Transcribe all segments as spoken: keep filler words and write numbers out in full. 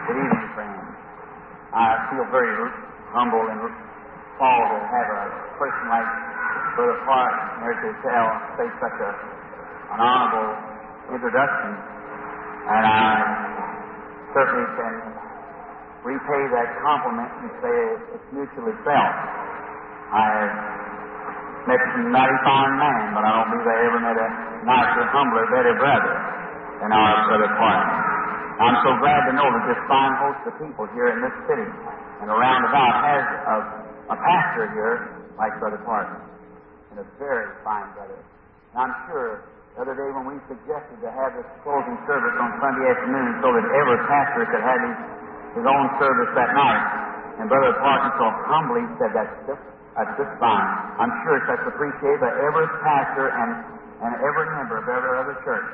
Good evening, friends. I feel very humble and proud to have a person like Brother Park here to tell, say such a, an honorable introduction. And I certainly can repay that compliment and say it's mutually felt. I have met some mighty fine man, but I don't believe I ever met a nicer, humbler, better brother than our Brother Park. I'm so glad to know that this fine host of people here in this city and around about has a, a pastor here like Brother Park, and a very fine brother. And I'm sure the other day when we suggested to have this closing service on Sunday afternoon so that every pastor could have his, his own service that night, and Brother Park so humbly said that's just, that's just fine. I'm sure that's appreciated by every pastor and, and every member of every other church.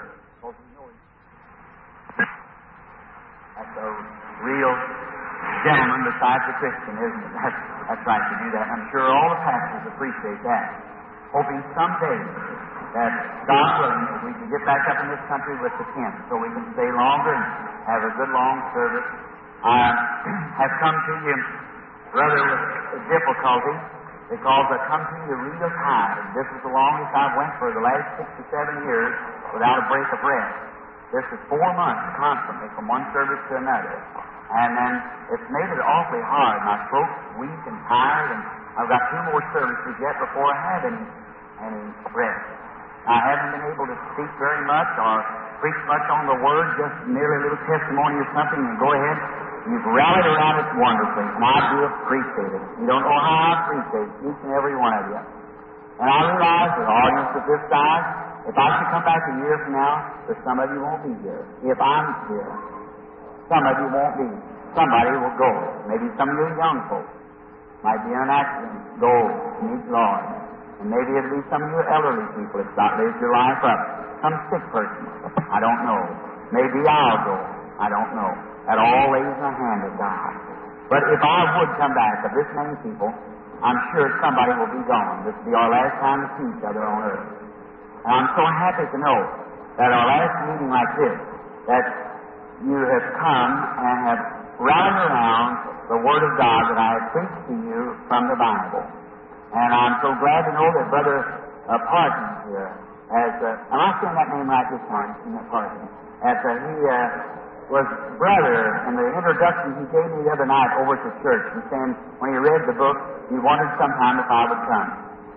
That's a real gentleman besides a Christian, isn't it? That's, that's right to do that. I'm sure all the pastors appreciate that. Hoping someday that, God willing, we can get back up in this country with the tent so we can stay longer and have a good long service. I have come to you rather with difficulty because I come to you real tired. This is the longest I've went for the last six or seven years without a break of rest. This is four months constantly from one service to another. And then it's made it awfully hard. My throat's weak and tired, and I've got two more services yet before I have any, any rest. I haven't been able to speak very much or preach much on the Word, just merely a little testimony or something, and go ahead. You've rallied around it wonderfully, and I do appreciate it. You don't know how I appreciate each and every one of you. And I realize that audience of this size, if I should come back a year from now, that some of you won't be here. If I'm here, some of you won't be. Somebody will go. Maybe some of you young folks might be in an accident, go to meet the Lord. And maybe it'll be some of you elderly people that's not lived your life up. Some sick person. I don't know. Maybe I'll go. I don't know. That all lays in the hand of God. But if I would come back of this many people, I'm sure somebody will be gone. This will be our last time to see each other on earth. And I'm so happy to know that our last meeting like this, that you have come and have rallied around the Word of God that I have preached to you from the Bible. And I'm so glad to know that Brother uh, Parsons here, as uh, am I saying that name right this time? Parsons. As uh, he uh, was brother in the introduction he gave me the other night over to church, and saying when he read the book, he wondered sometime if I would come.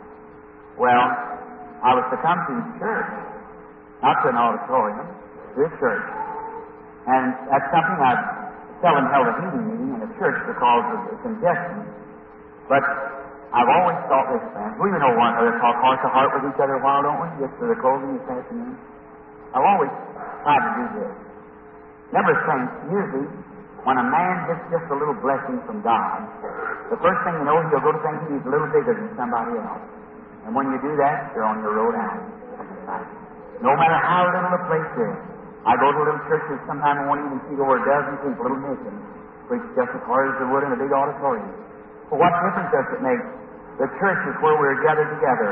Well, I was to come to his church, not to an auditorium, to his church. And that's something I've seldom held a meeting meeting in a church because of the congestion. But I've always thought this, friends. We know one another talk heart to heart with each other a while, don't we? Just for the closing this afternoon. I've always tried to do this. Never think, usually, when a man gets just a little blessing from God, the first thing you know, he'll go to think he's a little bigger than somebody else. And when you do that, you're on your road out. No matter how little a place is. I go to little churches sometime I won't even see over a dozen people, little missions, preach just as hard as they would in a big auditorium. But what difference does it make? The church is where we're gathered together.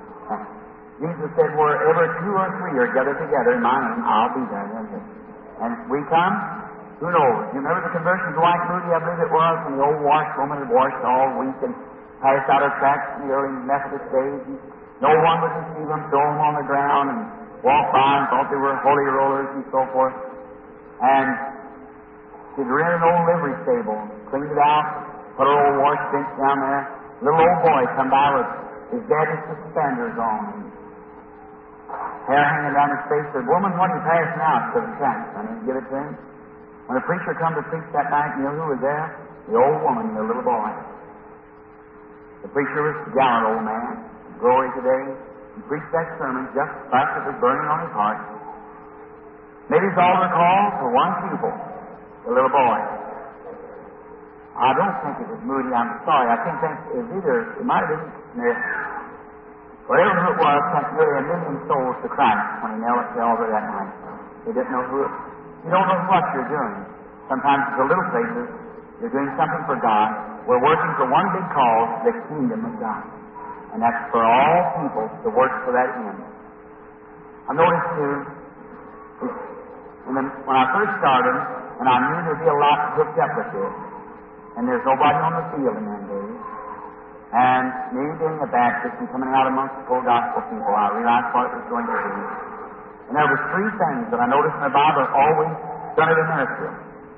Jesus said, wherever two or three are gathered together in my name, I'll be there. And we come, who knows? You remember the conversion of Dwight Moody, I believe it was, when the old washwoman had washed all week and passed out her tracts in the early Methodist days. And no one would receive them, throw them on the ground, and walk by and thought they were holy rollers and so forth. And she'd rented an old livery stable, cleaned it out, put her old wash bench down there. Little old boy come by with his daddy's suspenders on, hair hanging down his face. Said, woman, what are you passing out to the tracts? I didn't give it to him. When the preacher come to preach that night, you know who was there? The old woman and the little boy. The preacher was a gallant old man. Glory today. He preached that sermon just like it was burning on his heart. Made his altar call for one pupil, the little boy. I don't think it was Moody. I'm sorry. I think it was either, it might have been Smith. Whatever it was, sent nearly a million souls to Christ when he knelt at the altar that night. They didn't know who it was. You don't know what you're doing. Sometimes it's the little places. You're doing something for God. We're working for one big cause, the kingdom of God. And that's for all people to work for that end. I noticed too, when I first started, and I knew there'd be a lot hooked up with this. And there's nobody on the field in them days. And me being a Baptist and coming out amongst the full gospel people, I realized what it was going to be. And there were three things that I noticed in the Bible that always done it in ministry.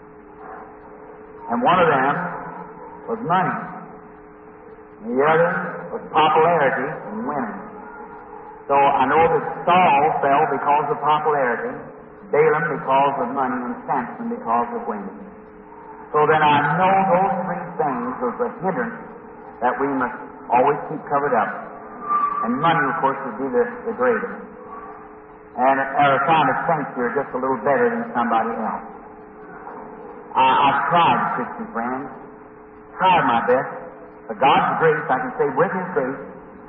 And one of them was money. And the other was popularity and women. So I know that Saul fell because of popularity, Balaam because of money, and Samson because of women. So then I know those three things was a hindrance that we must always keep covered up. And money, of course, would be the, the greatest. And at a time of think you're just a little better than somebody else. I, I've tried, Christian friends, tried my best. For God's grace, I can say with His grace,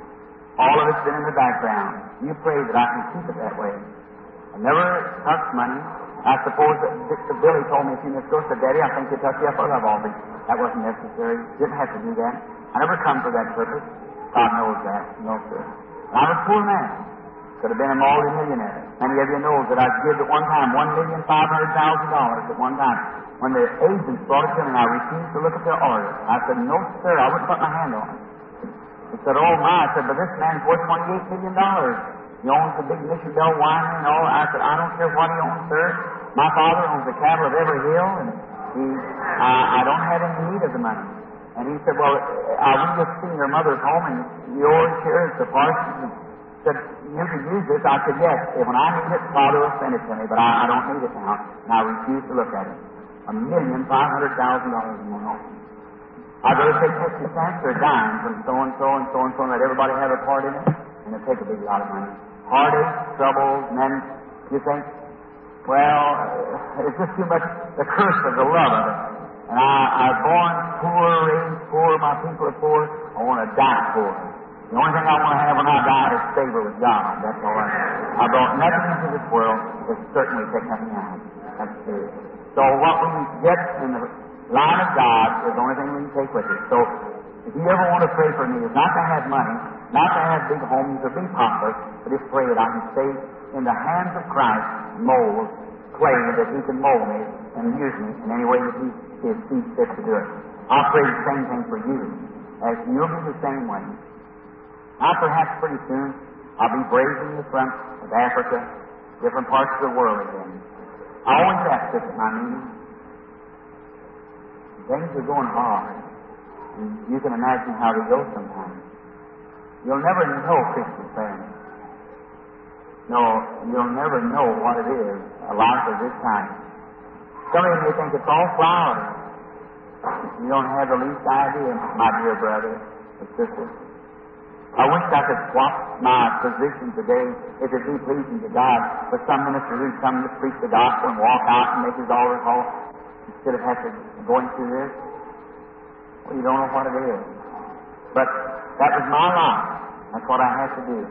all of it's been in the background. You pray that I can keep it that way. I never touched money. I suppose that Mister Billy told me a few minutes ago, said, Daddy, I think you touched you up a love offering. That wasn't necessary. Didn't have to do that. I never come for that purpose. God knows that. No, sir. And I'm a poor man. Could have been a multi-millionaire. Many of you know that I give at one time one million five hundred thousand dollars at one time. When the agents brought it to me, I refused to look at their order. I said, no, sir, I wouldn't put my hand on it. He said, oh, my. I said, but this man's worth twenty-eight million dollars. He owns the big Mission Bell winery and all. I said, I don't care what he owns, sir. My father owns the cattle of every hill, and he, uh, I don't have any need of the money. And he said, well, uh, we just seen your mother's home, and yours here is the parson's. And said, you can use this. I said, yes. If when I need it, Father will send it to me, but I, I don't need it now. And I refuse to look at it. A million five hundred thousand dollars in one home. I'd rather take fifty cents or a dime from so and so and so and so and let everybody have a part in it, and it'd take a big lot of money. Heartache, troubles, and then you think, well, it's just too much the curse of the love of it. And I, I'm born poor, raised poor, my people are poor, I want to die poor. The only thing I want to have when I die is favor with God. That's all I have. I brought nothing into this world, but certainly take nothing out. That's true. So what we get in the line of God is the only thing we can take with us. So if you ever want to pray for me, is not to have money, not to have big homes or be popular, but just pray that I can stay in the hands of Christ, mold, clay, that He can mold me and use me in any way that He sees fit to do it. I'll pray the same thing for you, as you'll be the same way. Now, perhaps pretty soon, I'll be brazing the front of Africa, different parts of the world again. I always ask this at my meetings. Things are going hard. And you can imagine how they go sometimes. You'll never know, Christian friends. No, you'll never know what it is, a life of this kind. Some of you may think it's all flowers. You don't have the least idea, my dear brother or sister. I wish I could swap my position today, if it be pleasing to God, for some minister who's come to preach the gospel and walk out and make his altar call, instead of having to going through this. Well, you don't know what it is. But that was my life. That's what I had to do.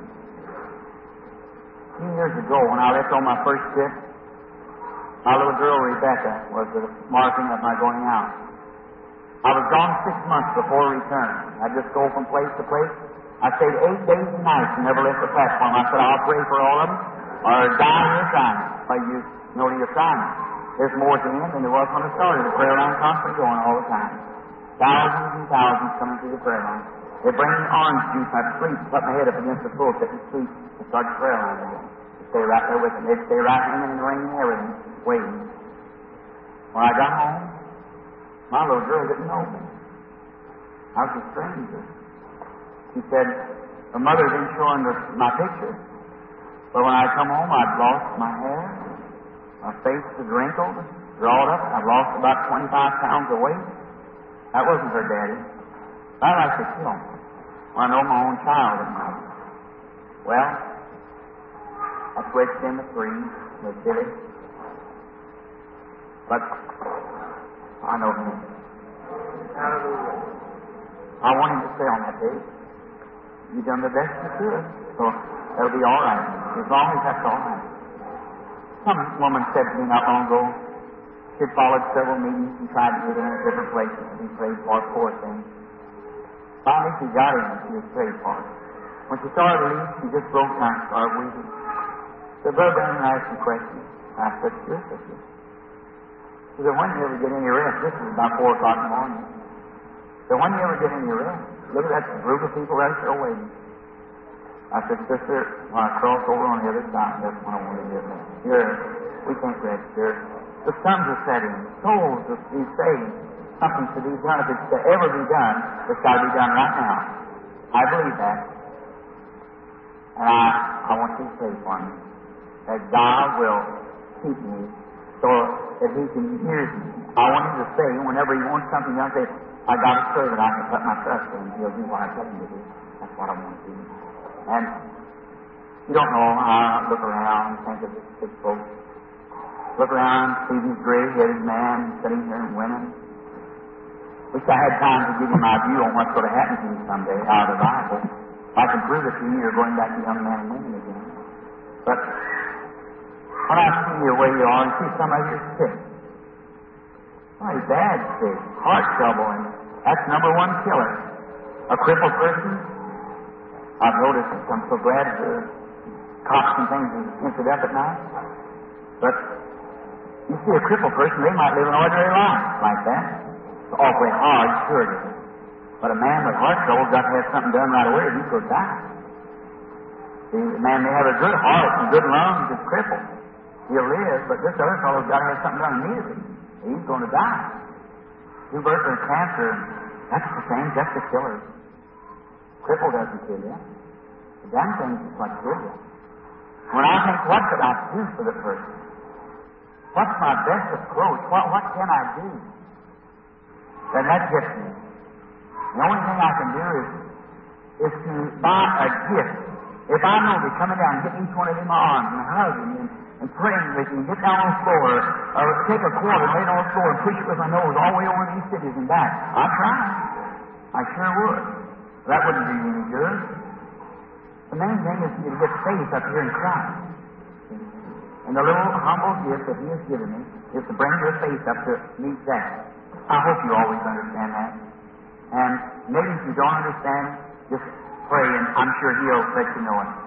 A few years ago, when I left on my first trip, my little girl Rebecca was the marking of my going out. I was gone six months before return. I'd just go from place to place. I stayed eight days and nights and never left the platform. I said, I'll pray for all of them, or die in your assignment. Well, you know the assignment. There's more to him than there was when I started. The prayer line constantly going all the time. Thousands and thousands coming through the prayer line. They bring me orange juice. I'd sleep, put my head up against the pulpit and sleep and start the prayer line again. They'd stay right there with me. They'd stay right in the rain and everything, waiting. When I got home, my little girl didn't know me. I was a stranger. She said, her mother didn't show her my picture. But when I come home, I'd lost my hair. My face was wrinkled, drawed up. I've lost about twenty-five pounds of weight. That wasn't her daddy. I'd like to kill me. Well, I know my own child is mine. Well, I switched in the three with Billy. But I know him. I want him to stay on that page. You've done the best you could, so that'll be all right. As long as that's all right. Some woman said to me not long ago, she'd followed several meetings and tried to get in at different places to be prayed for, poor thing. Finally, she got in and she was prayed for. When she started to leave, she just broke down and started weeping. So, Brother Branham asked me questions. I said, sure, sister. He said, when do you ever get any rest? This is about four o'clock in the morning. So when do you ever get any rest? Look at that group of people right there waiting. I said, sister, when I cross over on the other side, that's when I want to get rest. Here, we can't rest here. The suns are setting. Souls will be saved. Something to be done. If it's to ever be done, it's got to be done right now. I believe that. And I, I want you to pray for me. That God will keep me so that He can use me. I want Him to say, whenever He wants something done, say, I got to pray that I can put my trust in Him. He'll do what I tell Him to do. That's what I want to do. And you don't know how I look around and think of this big folks. Look around, see these gray-headed men sitting here and women. Wish I had time to give you my view on what's going to happen to you someday out of the Bible. If I can prove it to you, you're going back to young men and women again. But when I see you where you are and see some of you sick, very bad sick, heart trouble, and that's number one killer. A crippled person. I've noticed it. I'm so glad the cops and things have entered up at night. But you see a crippled person, they might live an ordinary life like that. It's awfully hard, sure it is. But a man with heart trouble got to have something done right away or he could die. See, the man may have a good heart and good lungs, is crippled. He'll live, but this other fellow's got to have something done immediately. He's going to die. Tuberculosis and cancer, that's the same, that's the killer. Cripple doesn't kill you. The damn thing is what kills you. When I think, what could I do for the person? What's my best approach? What, what can I do? Then that gets me. The only thing I can do is, is to buy a gift. If I know they're coming down, get each one of them in my arms and hug them and, and praying with them, get down on the floor, or take a quarter, lay it on the floor and push it with my nose all the way over these cities and back. I'd try. I sure would. That wouldn't do you any good. The main thing is to get faith up here in Christ. And the little humble gift that He has given me is to bring your faith up to meet that. I hope you always understand that. And maybe if you don't understand, just pray and I'm sure He'll let you know it.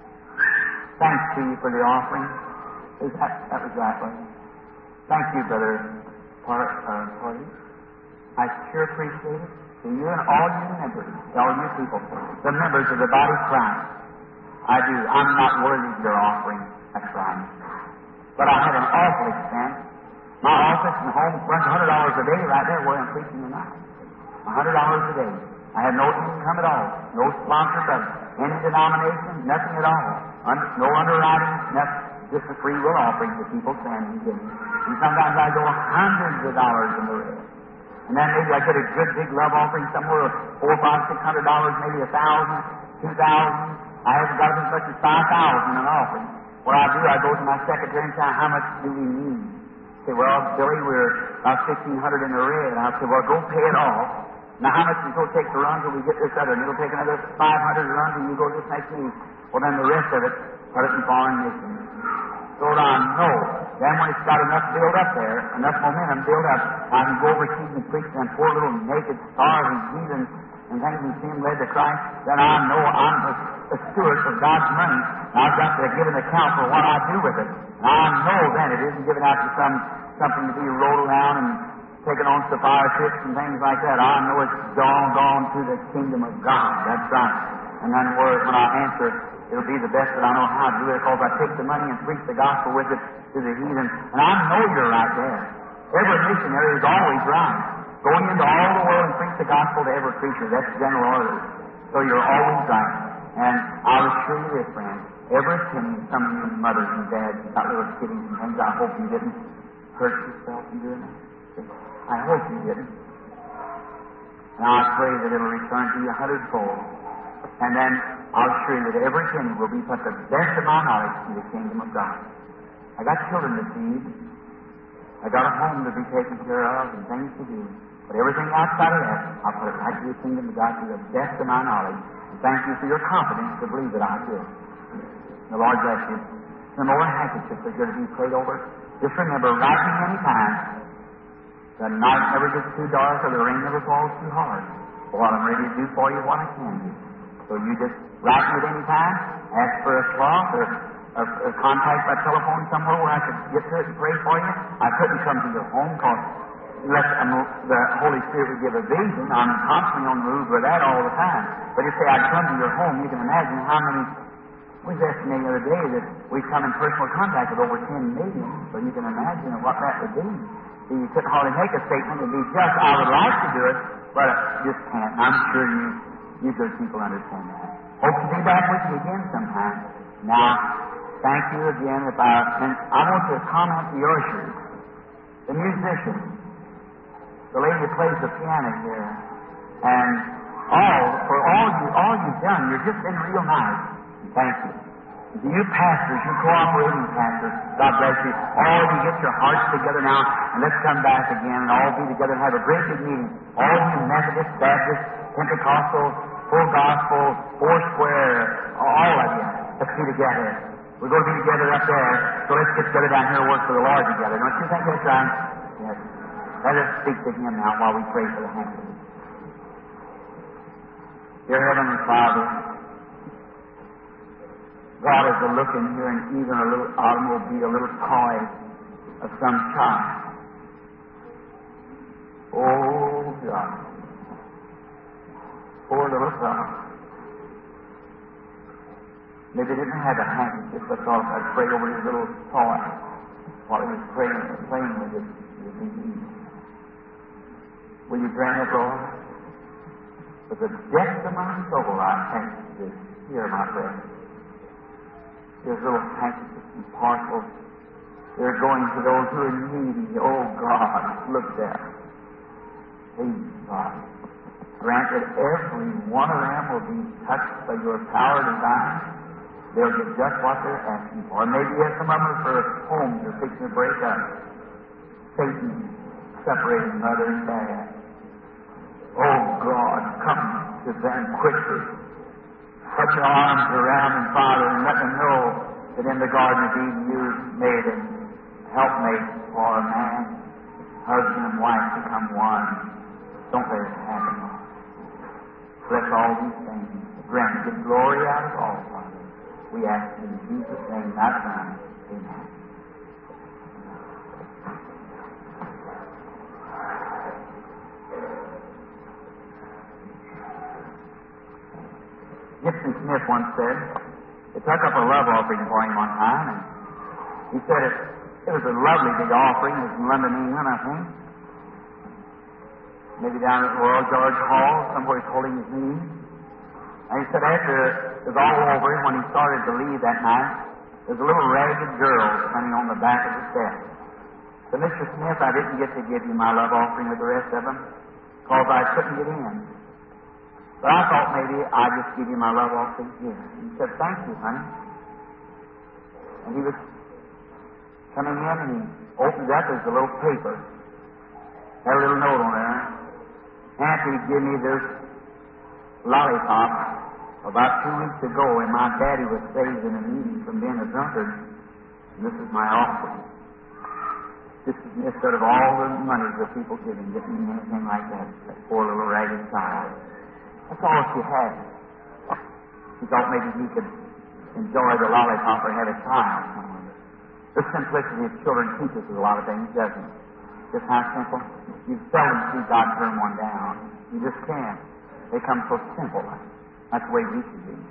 Thanks to you for the offering. Is that, that was right, wasn't it? Thank you, Brother Par, uh, Party. I sure appreciate it. To you and all you members, all you people, the members of the body of Christ. I do. I'm not worthy of your offering. That's right. But I have an awful expense. My office and home runs one hundred dollars a day right there where I'm preaching tonight. one hundred dollars a day. I have no income at all. No sponsor of any denomination, nothing at all. Un- no underwriting, nothing. Just a free will offering that people send and give me. And sometimes I go hundreds of dollars in the rest. And then maybe I get a good big love offering somewhere of four, five, six hundred dollars, maybe a thousand, two thousand. I haven't got as much as five thousand in an offering. What I do, I go to my secretary and say, how much do we need? Say, well, Billy, we're about fifteen hundred in the red. I'll say, well, go pay it off. Now, how much is it going to take to run till we get this other? And it'll take another five hundred to run till you go this next week. Well, then the rest of it, put it in foreign missions. So that I know. Then when it's got enough build up there, enough momentum build up, I can go overseas and preach them poor little naked, starving heathens and things and see them led to Christ. Then I know I'm a, a steward of God's money. And I've got to give an account for what I do with it. And I know then it isn't given out to some something to be rolled around and taken on safari trips and things like that. I know it's gone, gone to the kingdom of God. That's right. And then when I answer, it'll be the best that I know how to do it because I take the money and preach the gospel with it to the heathen. And I know you're right there. Every missionary is always right. Going into all the world and preach the gospel to every creature. That's general order. So you're always right. And I'll assure you this, friend. Every penny, some of you mothers and dads got little kiddies and things, I hope you didn't hurt yourself in doing that. I hope you didn't. And I pray that it'll return to you a hundredfold. And then I'll assure you that every penny will be put the best of my knowledge to the kingdom of God. I got children to feed. I got a home to be taken care of and things to do. But everything outside of that, I'll put it right to the kingdom of God to the best of my knowledge. And thank you for your confidence to believe that I will. The Lord bless you. Some more handkerchiefs are going to be prayed over. Just remember, write me any time. The night never gets too dark or the rain never falls too hard. Well, I'm ready to do for you what I can do. So you just write me at any time, ask for a cloth or a, a contact by telephone somewhere where I could get to it and pray for you? I couldn't come to your home because unless um, the Holy Spirit would give a vision. I'm constantly on the move with that all the time. But if say I'd come to your home, you can imagine how many. We was estimating the other day that we've come in personal contact with over ten million. So you can imagine what that would be. So you couldn't hardly make a statement and be just, I would like to do it, but I just can't. I'm sure you, you good people understand that. Hope to be back with you again sometime. Now, thank you again. If I, and I want to comment to your ushers, the musicians, the lady that plays the piano here, and all, for all, you, all you've done, you've just been real nice. Thank you. To you pastors, you cooperating pastors, God bless you. All of you get your hearts together now, and let's come back again and all be together and have a great big meeting. All of you Methodist, Baptist, Pentecostal, Full Gospel, Four Square, all of you, let's be together. We're going to be together up there, so let's get together down here and work for the Lord together. Don't you think that's right? Yes. Let us speak to Him now while we pray for the hands. Dear Heavenly Father, God is a looking here and even a little automobile, a little toy of some child. Oh, God. Poor little God. Maybe he didn't have a handkerchief because I prayed over his little toy while he was praying, playing with his disease. Will you grant it, Lord? With the depth of my soul, I thank you to hear my prayer. There's little handkerchiefs and parcels. They're going to those who are needy. Oh, God, look there. Please, God, grant that every one of them will be touched by your power divine. They'll get just what they're asking for. Maybe yet some of them are for homes are fixing to break up. Satan separating mother and dad. Oh, God, come to them quickly. Put your arms around them, Father, and let them know that in the Garden of Eden you made a helpmate for a man, husband and wife become one. Don't let it happen. Bless all these things. Grant get glory out of all, Father. We ask in Jesus' name, not mine. Amen. Gibson Smith once said, they took up a love offering for him one time, and he said it, it was a lovely big offering. It was in London, England, I think. Maybe down at Royal George Hall, somewhere he's holding his knees. And he said after it was all over, when he started to leave that night, there's a little ragged girl standing on the back of the steps. So, Mister Smith, I didn't get to give you my love offering with the rest of them, because I couldn't get in. But I thought maybe I'd just give you my love offering here. He said, thank you, honey. And he was coming in and he opened up as a little paper. Had a little note on there. Auntie gave me this lollipop about two weeks ago, and my daddy was saved in a meeting from being a drunkard. And this is my offering. This is instead of all the money that people giving, getting anything like that. That poor little ragged child. That's all she had. She thought maybe he could enjoy the lollipop or have a child. The simplicity of children teaches us a lot of things, doesn't it? Just how simple. You seldom see God turn one down. You just can't. They come so simple. That's the way we should be.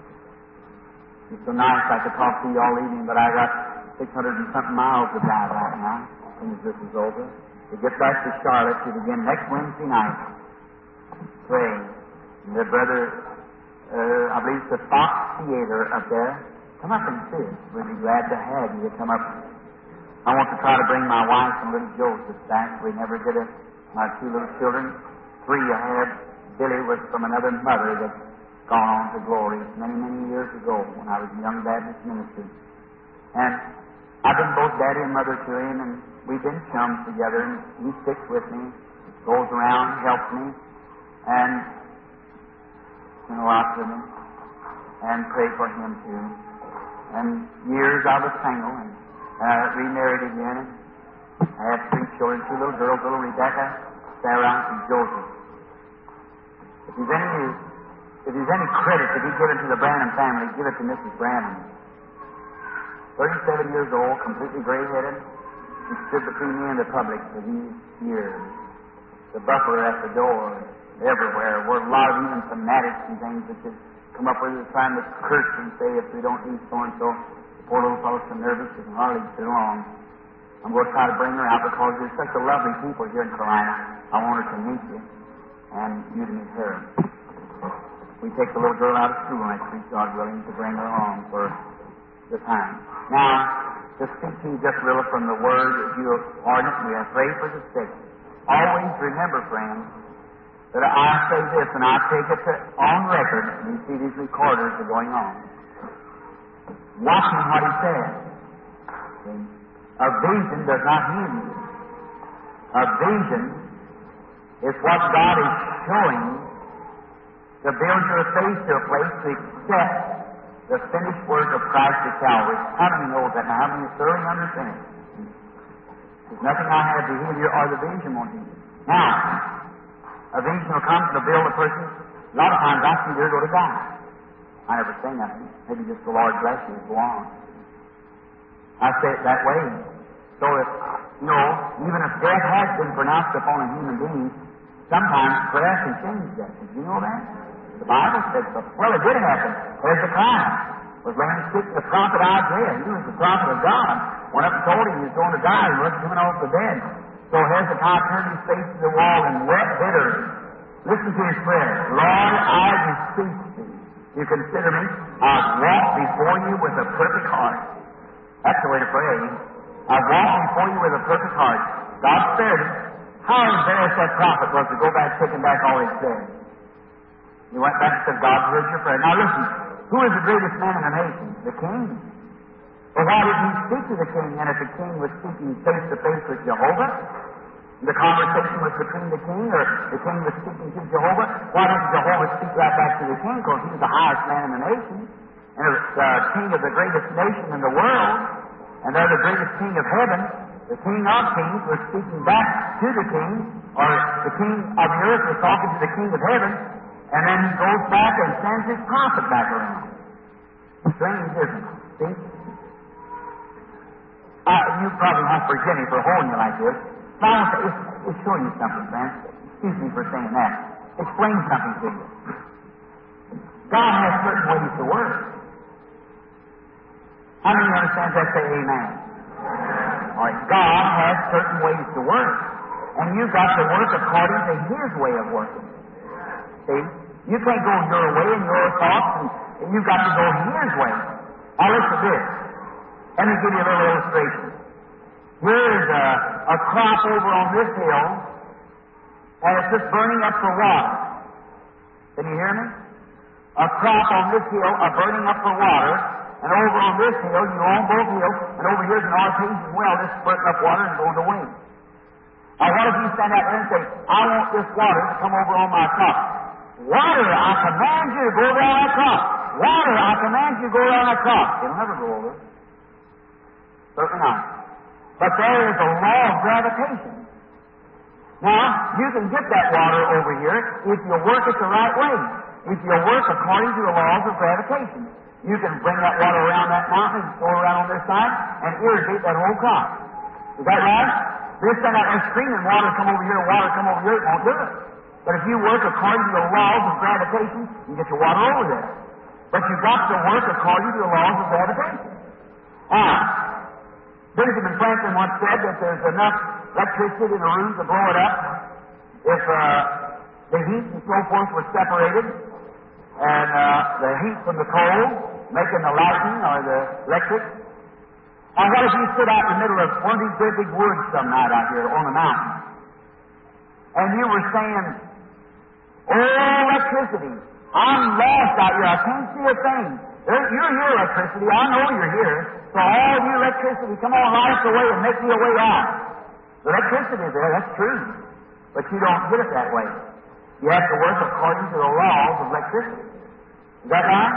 It's so nice I could talk to you all evening, but I got six hundred and something miles to drive right now as soon as this is over. To get back to Charlotte to begin next Wednesday night. Praying. The brother, uh, I believe it's the Fox Theater up there. Come up and see us. We'd be glad to have you to come up. I want to try to bring my wife and little Joseph back. We never did it. My two little children, three I had. Billy was from another mother that's gone on to glory many, many years ago when I was a young Baptist minister. And I've been both daddy and mother to him, and we've been chums together, and he sticks with me, goes around, helps me, and you know, out to me, and pray for him too. And years I was single, and uh, remarried again. And I had three children, two little girls, little Rebecca, Sarah, and Joseph. If there's any, if there's any credit to be given to the Branham family, give it to Missus Branham. thirty-seven years old, completely gray-headed. He stood between me and the public for these years. The buffer at the door, everywhere, were a lot of even fanatics and things that could come up with it, trying to curse and say, if we don't do so-and-so, the poor little fellow's so nervous he can hardly sit along. I'm going to try to bring her out because there's such a lovely people here in Carolina. I want her to meet you, and you to meet her. We take the little girl out of school next week, God willing, to bring her along for the time. Now, to speak to you just really from the Word, if you are ardent, we are pray for the sick. Always remember, friends, that I say this, and I take it to, on record, and you see these recorders are going on. Watching what he says. See? A vision does not heal you. A vision is what God is showing to build your faith to a place to accept the finished work of Christ at Calvary. How many know that now? How many thoroughly understand it? There's nothing I have to heal you or the vision won't heal you. Now, a vision will come to build a person. A lot of times I see they're going to die. I never say nothing. Maybe just the Lord bless you and go on. I say it that way. So if, you know, even if death has been pronounced upon a human being, sometimes prayer can change that. Did you know that? The Bible says so. Well, it did happen. Hezekiah was laying sick. The prophet Isaiah, he was the prophet of God, went up and told him he was going to die. He wasn't coming off the bed. So Hezekiah turned his face to the wall and wept bitterly. Listen to his prayer. Lord, I beseech thee. You consider me. I've walked before you with a perfect heart. That's the way to pray. I've walked before you with a perfect heart. God spared him. How embarrassed that prophet was to go back taking back all he said. He went back and said, God heard your prayer. Now listen, who is the greatest man in the nation? The king. Well, why didn't he speak to the king? And if the king was speaking face to face with Jehovah, the conversation was between the king, or the king was speaking to Jehovah, why didn't Jehovah speak right back to the king? Because he's the highest man in the nation, and the uh, king of the greatest nation in the world, and they're the greatest king of heaven. The king of kings was speaking back to the king, or the king of the earth was talking to the king of heaven, and then he goes back and sends his prophet back around. Strange, isn't it? See? Uh, you probably won't forgive me for holding you like this. But I want to, it's, it's showing you something, friends. Excuse me for saying that. Explain something to you. God has certain ways to work. How many understand that? Say amen. All right. God has certain ways to work. And you've got to work according to His way of working. See? You can't go your way and your thoughts, and, and you've got to go His way. Now listen to this. Let me give you a little illustration. Here's a, a crop over on this hill, and it's just burning up for water. Can you hear me? A crop on this hill, a burning up for water, and over on this hill, you own both hills, and over here's an artesian well, this is burning up water and going to wind. Now what if you stand out there and say, I want this water to come over on my crop? Water, I command you to go around that crop. Water, I command you to go around that crop. It'll never go over. Certainly not. But there is a law of gravitation. Now, you can get that water over here if you work it the right way. If you work according to the laws of gravitation. You can bring that water around that mountain and go around on this side and irrigate that whole crop. Is that right? This stand out there screaming, water come over here, water come over here, it won't do it. But if you work according to the laws of gravitation, you get your water over there. But you've got to work according to the laws of gravitation. Now, Benjamin Franklin once said that there's enough electricity in a room to blow it up if uh, the heat and so forth was separated, and uh, the heat from the cold making the lightning or the electric. Now, what if you stood out in the middle of one of these great big woods some night out here on the mountain, and you were saying, oh, electricity, I'm lost out here, I can't see a thing. You're here, electricity, I know you're here, so all you electricity, come on, light us away and make me a way out. The electricity is there, that's true, but you don't get it that way. You have to work according to the laws of electricity. Is that right?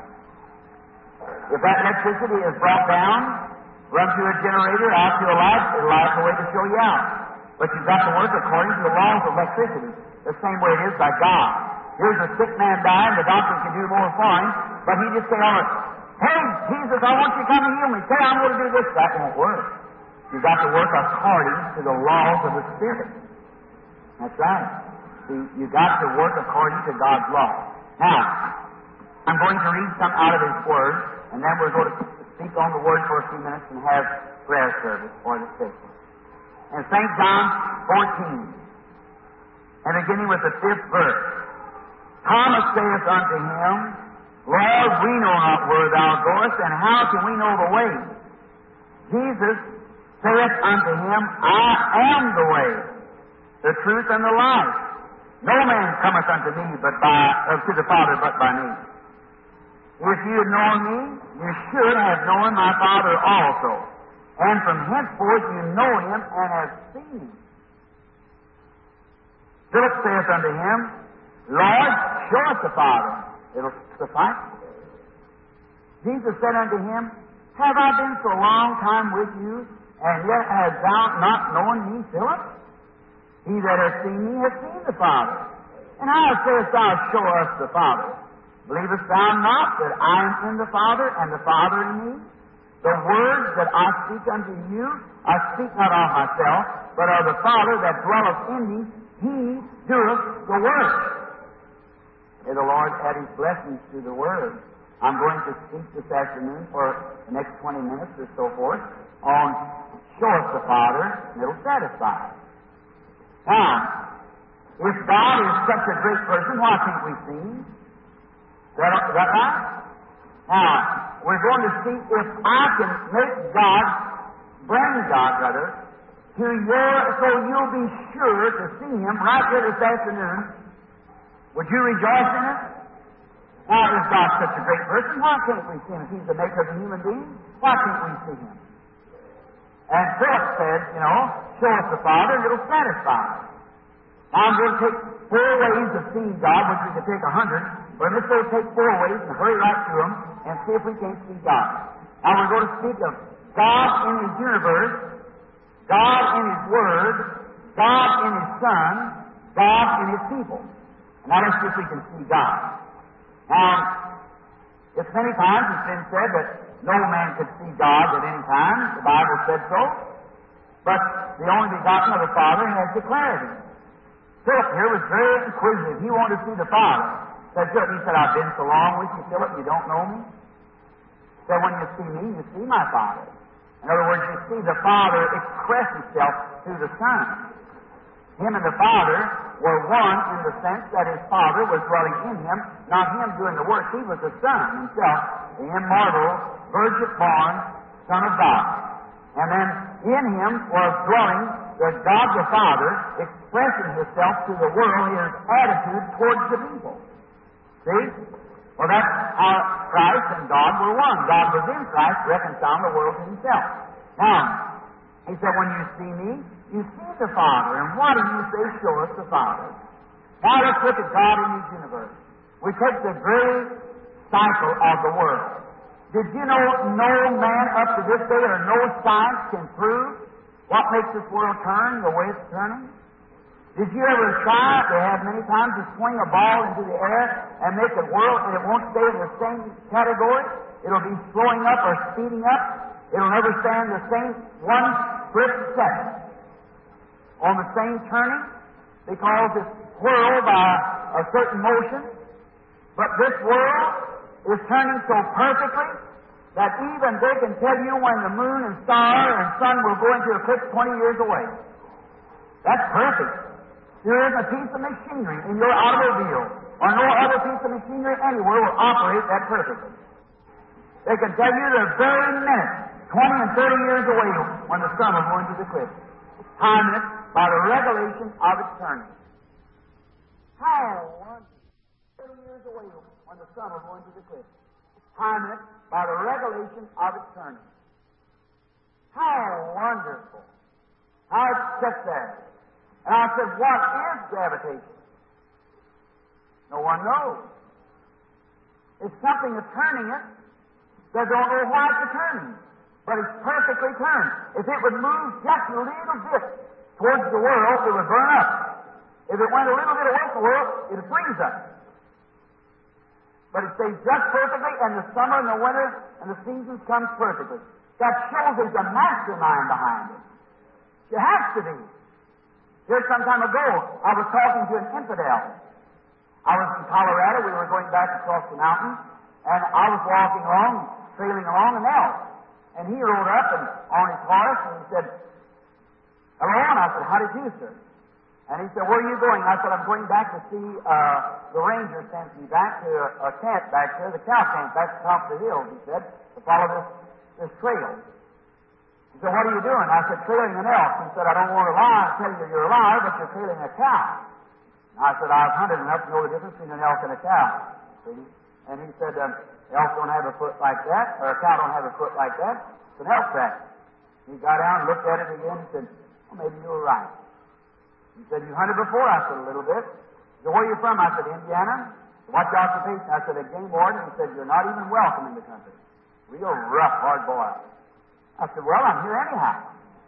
If that electricity is brought down, run through a generator, out to a light, it'll light the way to show you out. But you've got to work according to the laws of electricity, the same way it is by God. Here's a sick man dying, the doctor can do more for him, but he just say, all right, Hey, Jesus, I want you to come and heal me. Say, I'm going to do this. That won't work. You've got to work according to the laws of the Spirit. That's right. See, you've got to work according to God's law. Now, I'm going to read some out of His Word, and then we're going to speak on the Word for a few minutes and have prayer service for the sick. In Saint John fourteen, and beginning with the fifth verse, Thomas saith unto Him, Lord, we know not where Thou goest, and how can we know the way? Jesus saith unto him, I am the way, the truth, and the life. No man cometh unto me but by uh, to the Father but by me. If you had known me, you should have known my Father also. And from henceforth you know him and have seen him. Philip saith unto him, Lord, show us the Father. It'll suffice. Jesus said unto him, Have I been so long time with you, and yet hast thou not known me, Philip? He that hath seen me hath seen the Father. And how sayest thou, Show us the Father? Believest thou not that I am in the Father, and the Father in me? The words that I speak unto you, I speak not of myself, but of the Father that dwelleth in me. He doeth the work. May the Lord add His blessings to the Word. I'm going to speak this afternoon for the next twenty minutes or so forth on Show us the Father, and it'll satisfy us. Now, if God is such a great person, why can't we see Him? Is that, is that right? Now, we're going to see if I can make God, bring God, rather, to your, so you'll be sure to see Him right here this afternoon. Would you rejoice in it? Now, if God's such a great person, why can't we see Him? If He's the maker of a human being, why can't we see Him? And Philip said, you know, show us the Father and it'll satisfy us. Now, I'm going to take four ways of seeing God, which we could take a hundred, but let's go take four ways and hurry right through them and see if we can't see God. Now, we're going to speak of God in His universe, God in His Word, God in His Son, God in His people. And now let's see if we can see God. Now, it's many times it's been said that no man could see God at any time. The Bible said so. But the only begotten of the Father has declared Him. Philip here was very inquisitive. He wanted to see the Father. Said, Philip, he said, I've been so long with you, Philip, you don't know me? He said, when you see me, you see my Father. In other words, you see the Father express Himself through the Son. Him and the Father were one in the sense that His Father was dwelling in Him, not Him doing the work. He was the Son Himself, the immortal, virgin-born Son of God. And then in Him was dwelling the God the Father, expressing Himself to the world, His attitude towards the people. See? Well, that's how Christ and God were one. God was in Christ, reconciling the world to Himself. Now, He said, when you see me, you see the Father. And why do you say, show us the Father? Now let's look at God in His universe. We take the great cycle of the world. Did you know no man up to this day or no science can prove what makes this world turn the way it's turning? Did you ever try, they have many times, to swing a ball into the air and make it whirl and it won't stay in the same category? It'll be slowing up or speeding up. It'll never stand the same one split second on the same turning because it's whirled by a certain motion. But this world is turning so perfectly that even they can tell you when the moon and star and sun will go into eclipse twenty years away. That's perfect. There isn't a piece of machinery in your automobile or no other piece of machinery anywhere will operate that perfectly. They can tell you the very minute, twenty and thirty years away, when the sun will go into the eclipse. Time it by the regulation of its turning. How wonderful. thirty years away when the sun will go into the eclipse. Time it by the regulation of its turning. How wonderful. How it sits there. And I said, what is gravitation? No one knows. It's something that's turning it. They don't know why it's turning. But it's perfectly turned. If it would move just a little bit towards the world, it would burn up. If it went a little bit away from the world, it would freeze up. But it stays just perfectly, and the summer and the winter and the seasons comes perfectly. That shows there's a mastermind behind it. It has to be. Here some time ago, I was talking to an infidel. I was in Colorado. We were going back across the mountain, and I was walking along, trailing along an elk. And he rode up and on his horse, and he said, "Hello," and I said, "How did you, sir?" And he said, "Where are you going?" I said, "I'm going back to see uh, the ranger sent me back to a, a tent back there, the cow camp back at the top of the hill," he said, "to follow this, this trail." He said, "What are you doing?" I said, "Trailing an elk." He said, "I don't want to lie and tell you you're a liar, but you're trailing a cow." And I said, "I've hunted enough to know the difference between an elk and a cow." See? And he said, um, "Elk don't have a foot like that, or a cow don't have a foot like that. It's an elk track." He got down, looked at it again, and said, "Well, maybe you were right." He said, "You hunted before?" I said, "A little bit." He said, "Where are you from?" I said, "Indiana." "What's your occupation?" I said, "A game warden." He said, "You're not even welcome in the country." Real rough, hard boy. I said, "Well, I'm here anyhow."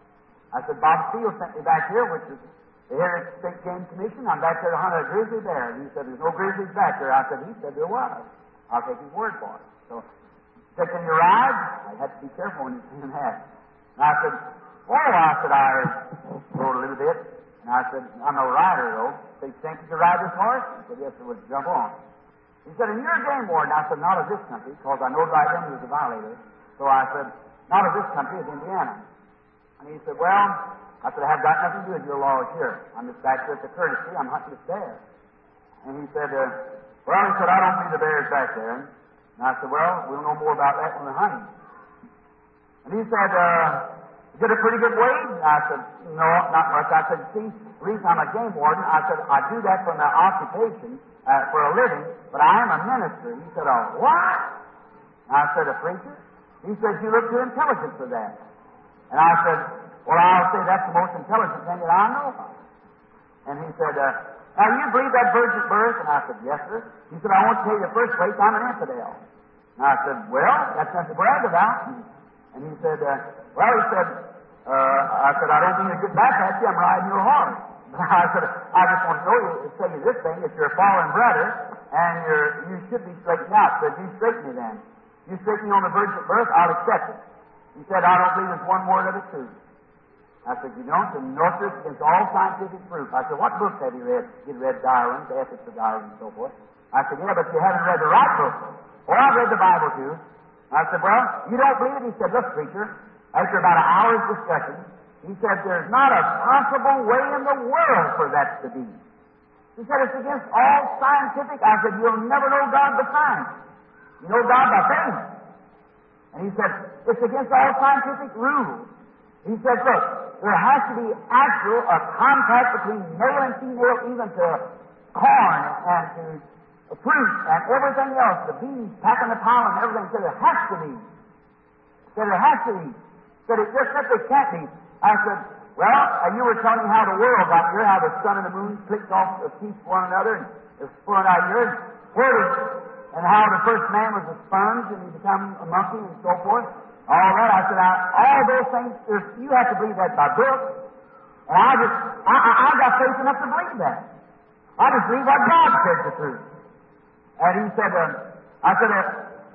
I said, "Bob Steele sent me back here, which is the Harris State Game Commission. I'm back there to hunt a grizzly bear." And he said, "There's no grizzlies back there." I said, "He said there was." I'll take his word for it. So, "Taking your ride?" I had to be careful when you see him that. And I said, "Oh," I said, "I rode a little bit." And I said, "I'm a rider, though." "So you think you could ride this horse?" He said, "Yes, sir, would jump on." He said, "And you're a game warden?" I said, "Not of this country, because I know right then he was a violator." So I said, "Not of this country, of Indiana." And he said, "Well," I said, "I have got nothing to do with your laws here. I'm just back here at the courtesy. I'm hunting this bear." And he said, uh, "Well," he said, "I don't see the bears back there." And I said, "Well, we'll know more about that when we're hunting." And he said, uh, "Is it a pretty good wage?" And I said, "No, not much." I said, "See, the reason I'm a game warden," I said, "I do that for my occupation, uh, for a living, but I am a minister." He said, "Oh, what?" And I said, "A preacher?" He said, "You look too intelligent for that." And I said, "Well, I'll say that's the most intelligent thing that I know of." And he said, uh, "Now, you believe that virgin birth?" And I said, "Yes, sir." He said, "I want to tell you the first place, I'm an infidel." And I said, "Well, that's nothing to brag about." And he said, uh, "Well," he said, uh, I said, "I don't mean to get back at you. I'm riding your horse." But I said, "I just want to know you, tell you this thing, that you're a fallen brother, and you're, you should be straightened out." So you straighten me then. You straighten me on the virgin birth, I'll accept it. He said, "I don't believe there's one word of it true." I said, "You don't? And no truth against all scientific proof." I said, "What books have you read?" He'd read Darwin's, The Ethics of Darwin, and so forth. I said, "Yeah, but you haven't read the right book." "Oh, I've read the Bible, too." I said, "Well, you don't believe it?" He said, "Look, preacher," after about an hour's discussion, he said, "There's not a possible way in the world for that to be." He said, "It's against all scientific." I said, "You'll never know God by science. You know God by faith." And he said, "It's against all scientific rules." He said, "Look, there has to be actual a contact between male and female, even to corn and to fruit and everything else, the bees packing the pollen and everything." He said, "There has to be." He said, "There has to be." He said, "It just simply can't be." I said, "Well, and you were telling me how the world got here, how the sun and the moon clicked off the teeth of one another and it's pulling out here, where did, and how the first man was a sponge and he became a monkey and so forth. All that." I said, I, "All those things, you have to believe that by book." And I just, I, I, I got faith enough to believe that. I just believe what God said the truth. And he said, uh, I said, uh,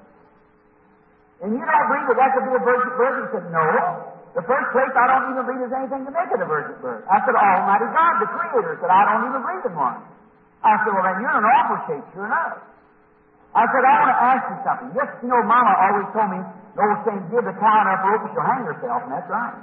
"And you don't believe that that could be a virgin birth?" He said, "No. The first place, I don't even believe there's anything to make it a virgin birth." I said, "Almighty God, the Creator," said, "I don't even believe in one." I said, "Well, then you're an awful shape, sure enough." I said, "I want to ask you something. Yes, you know, Mama always told me the old saying, give the cow enough rope, she'll hang herself,' and that's right.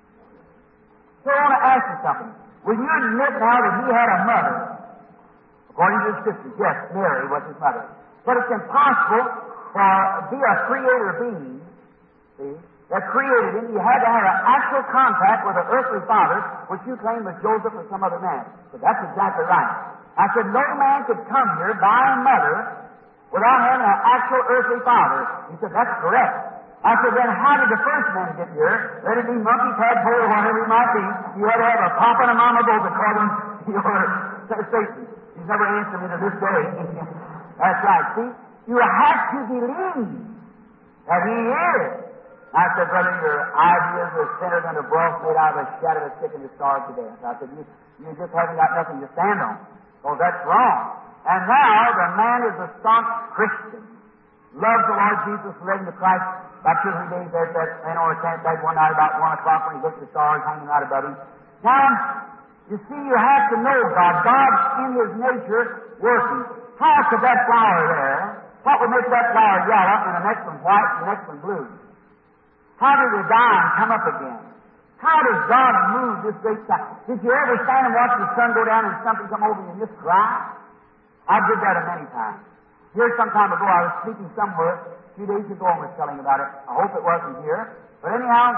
So I want to ask you something. Will you admit now that he had a mother? According to the Scriptures, yes, Mary was his mother. But it's impossible for be a creator being, see, that created him. You had to have an actual contact with an earthly father, which you claim was Joseph or some other man." But that's exactly right. I said, "No man could come here by a mother without having an actual earthly father." He said, "That's correct." I said, "Then how did the first man get here? Let it be monkey, tadpole, or whatever it might be. You had to have a papa and a mama both according to your Satan." He's never answered me to this day. That's right. See, you have to believe that he is. I said, "Brother, your ideas are thinner than a broth made out of a shadow of a chicken to starve to death." I said, you, you just haven't got nothing to stand on. Oh, that's wrong. And now the man is a staunch Christian. Loves the Lord Jesus, led him to Christ. About two or three days there, that man on a tent bed one night about one o'clock when he looked at the stars hanging out above him. Now, you see, you have to know God. God's in His nature working. How could that flower there, what would make that flower yellow and the next one white and the next one blue? How did it die and come up again? How does God move this great sight? Did you ever stand and watch the sun go down and something come over you and just cry? I did that a many times. Here some time ago, I was speaking somewhere, a few days ago I was telling about it. I hope it wasn't here. But anyhow,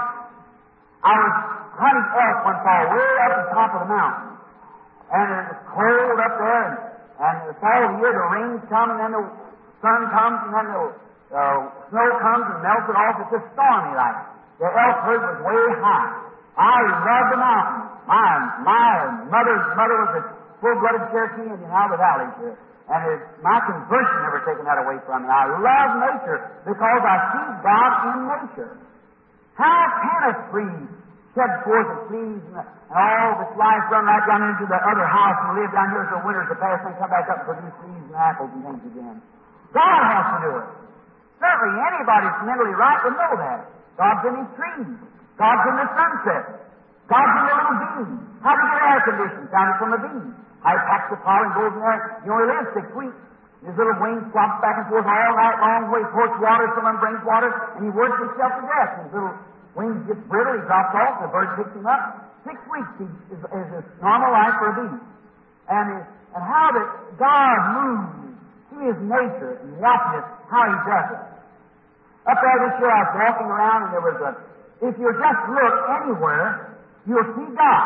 I was hunting elk one fall way up at the top of the mountain. And it was cold up there, and, and the fall of the year, the rains come, and then the sun comes, and then the uh, snow comes and melts it off. It's just stormy like. The elk herd was way high. I loved the mountain. My, my mother's mother was a full-blooded Cherokee Indian out of the valley here. And it, my conversion never taken that away from me. I love nature because I see God in nature. How can a tree shed forth its leaves and, and all of its life run right down into the other house and live down here till winters to pass and come back up and produce leaves and apples and things again? God has to do it. Certainly anybody that's mentally right would know that. God's in His trees. God's in the sunset. God's in the little bees. How do you get air conditioning? Found it from the bees. I packs the power and goes in there. He only lives six weeks. His little wings flop back and forth all night long where he pours water, someone brings water, and he works himself to death. His little wings get brittle, he drops off, the bird picks him up. Six weeks he, is, is a normal life for a bee. And, is, and how that God moves through His nature and watches how He does it. Up there this year I was walking around and there was a, if you just look anywhere, you'll see God.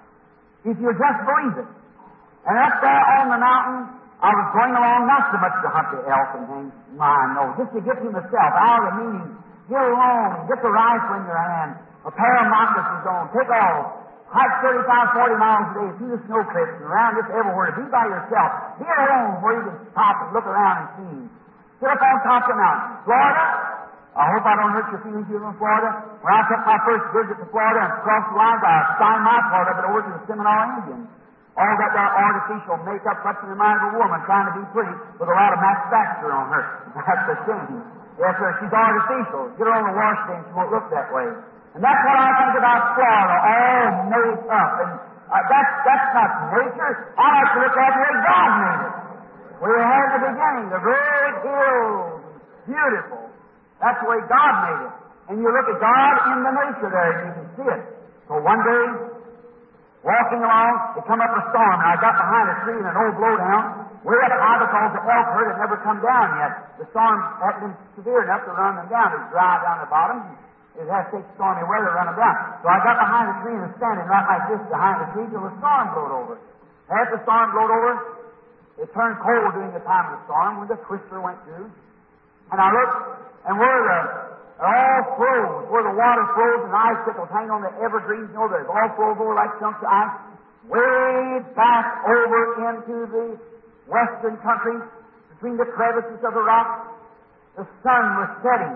If you just believe it. And up there on the mountain, I was going along not so much to hunt the elk and things, my no, just to get to myself out of the meeting, get alone, get the rifle in your hand, a pair of moccasins on, take off, hike thirty-five, forty miles a day through the snow cliffs and around just everywhere. Be by yourself. Be alone where you can stop and look around and see. Sit up on top of the mountain. Florida, I hope I don't hurt your feelings here in Florida. When I took my first visit to Florida and crossed the lines, I signed my part of it over to the Seminole Indians. All that there artificial makeup puts in the mind of a woman trying to be pretty with a lot of manufacture on her. That's the shame. Yes, sir, she's artificial. Get her on the wash day and she won't look that way. And that's what I think about Florida, all made up. And uh, that's, that's not nature. I like to look at the way God made it. Where you had the beginning, the great hills, beautiful. That's the way God made it. And you look at God in the nature there and you can see it. So one day, walking along, it come up a storm, and I got behind a tree in an old blowdown, way up high because the elk herd had never come down yet. The storm hadn't been severe enough to run them down. It was dry down the bottom. It has to take stormy weather to run them down. So I got behind the tree and was standing right like this behind the tree till the storm blowed over. After the storm blowed over, it turned cold during the time of the storm when the twister went through. And I looked, and where the It all flows, where the water flows and the icicles hang on the evergreens, you know, it all flows over like chunks of ice, way back over into the western country, between the crevices of the rock. The sun was setting.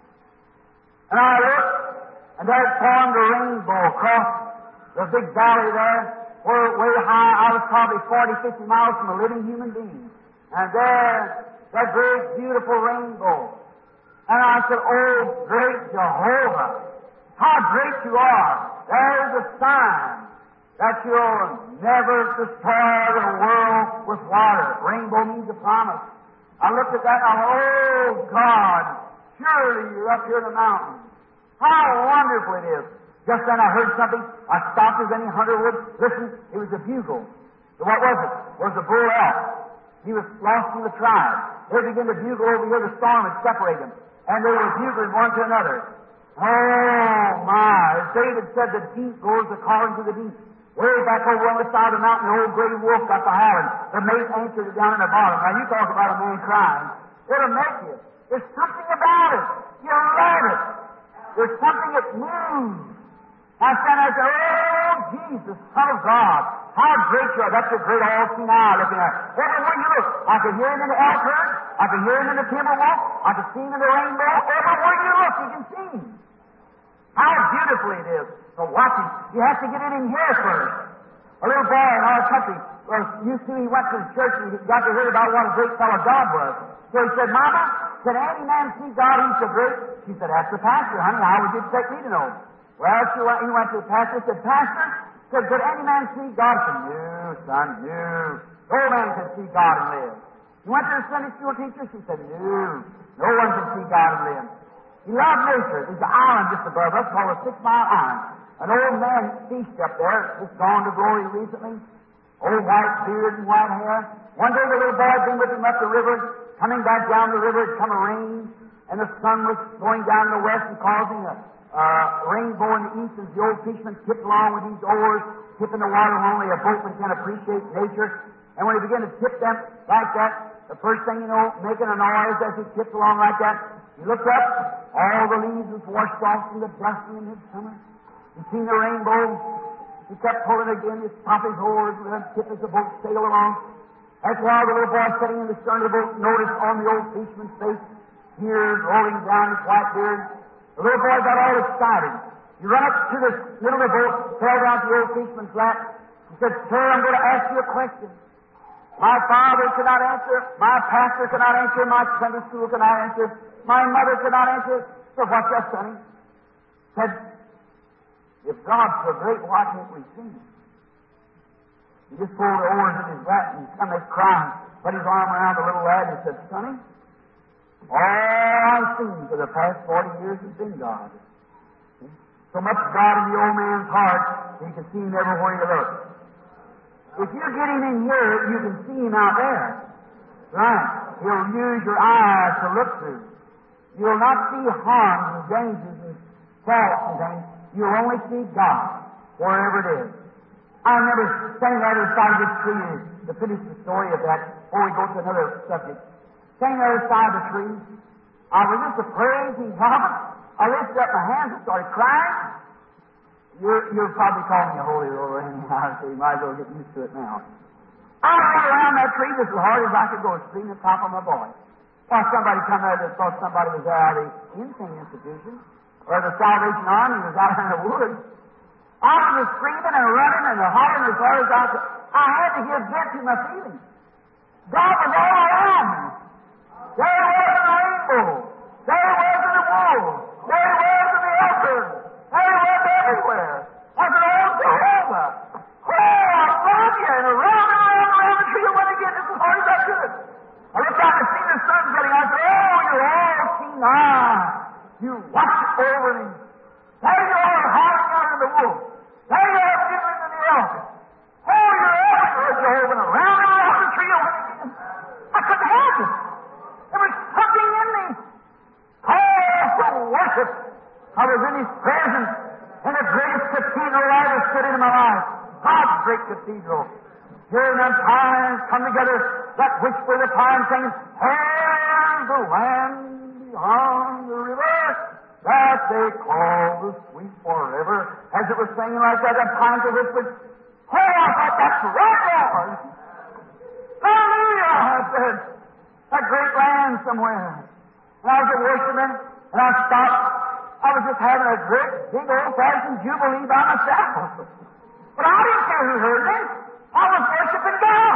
And I looked, and there it formed a rainbow across the big valley there, where way high, I was probably forty, fifty miles from a living human being. And there, that great, beautiful rainbow. And I said, oh, great Jehovah, how great you are. There's a sign that you'll never destroy the world with water. Rainbow means a promise. I looked at that and I thought, oh, God, surely you're up here in the mountains. How wonderful it is. Just then I heard something. I stopped as any hunter would. Listen, it was a bugle. So what was it? It was a bull elk. He was lost in the tribe. They began to bugle over here. The storm had separated them. And they were bugling one to another. Oh, my. As David said, the deep goes according to the deep. Way back over on the side of the mountain, the old gray wolf got the howling. The mate answered it down in the bottom. Now, you talk about a man crying. It'll make you. There's something about it. You'll love it. There's something that moves. I stand there and say, oh, Jesus, Son of God, how great you are. That's a great all-seeing eye looking at. Everywhere you look, I can hear him in the elk herd. I can hear him in the timber walk. I can see him in the rainbow. Everywhere you look, you can see him. How beautiful it is. So watch him. You have to get it in here first. A little boy in our country well, used to he went to the church and he got to hear about what a great fellow God was. So he said, Mama, can any man see God who's so great? She said, ask the pastor, honey. How would you expect me to know? Well, she went, he went to the pastor and said, Pastor, said, could any man see God? He said, no, son, no. No man can see God and live. He went to the Sunday school teacher. She said, no, no one can see God and live. He loved nature. There's an island just above us called the Six Mile Island. An old man fished up there, just gone to glory recently. Old white beard and white hair. One day the little boy had been with him up the river. Coming back down the river, had come a rain, and the sun was going down in the west and causing a uh, rainbow in the east as the old fisherman tipped along with these oars, tipping the water only a boatman can appreciate nature. And when he began to tip them like that, the first thing you know, making a noise as he tipped along like that, he looked up, all the leaves was washed off from the dust in midsummer. He seen the rainbow. He kept pulling again, his top his oars, and then tip as the boat sailed along. That's why the little boy sitting in the stern of the boat noticed on the old fisherman's face, tears rolling down his white beard. The little boy got all excited. He ran up to the middle of the boat, fell down to the old fisherman's lap. He said, Sir, I'm going to ask you a question. My father cannot answer, my pastor cannot answer, my Sunday school cannot answer, my mother cannot answer. So what's that, sonny? He said, if God's so great, why can't we see Him? He just pulled the oars in his lap and come there crying, put his arm around the little lad and said, Sonny, all I've seen for the past forty years has been God. So much God in the old man's heart, he can see Him everywhere you look. If you're getting in here, you can see Him out there. Right. He'll use your eyes to look through. You'll not see harms and dangers and faults and things. You'll only see God, wherever it is. I remember standing there beside this tree, to finish the story of that, before we go to another subject. Standing there beside the tree, I was just a praising God. I lifted up my hands and started crying. You're, you're probably calling me a holy roller anyhow, so you might as well get used to it now. I ran around that tree just as hard as I could go, screaming at the top of my voice. While somebody come out that thought somebody was out of the insane institution, or the Salvation Army was out in the woods. I was just screaming and running and hollering as hard as I could. I had to give vent to my feelings. God was all around me. There was the rainbow. There was the wolves. There was the elders. There was everywhere. I said, oh, Jehovah. Oh, I love you. And around and around and around the tree I went again as hard as I could. I looked out and seen the sun getting. I said, oh, you're all keen eye. You watch over me. There you are, hiding out in the woods. There you are, shivering in the elephant. Oh, you're everywhere, Jehovah, and around and around the tree. I couldn't help it. There was something in me. Call for worship. I was in His presence, in the greatest cathedral I ever stood in my life. God's great cathedral. Here them pines come together, that whisper the pine sings, and the land beyond the river that they call the sweet forever. As it was singing like that, the pines were whispered, oh, I thought that's right, Lord. Hallelujah, I said. That great land somewhere. And I was a worshiper, and I stopped. I was just having a great, big, old-fashioned jubilee by myself. But I didn't care who heard me. I was worshiping God.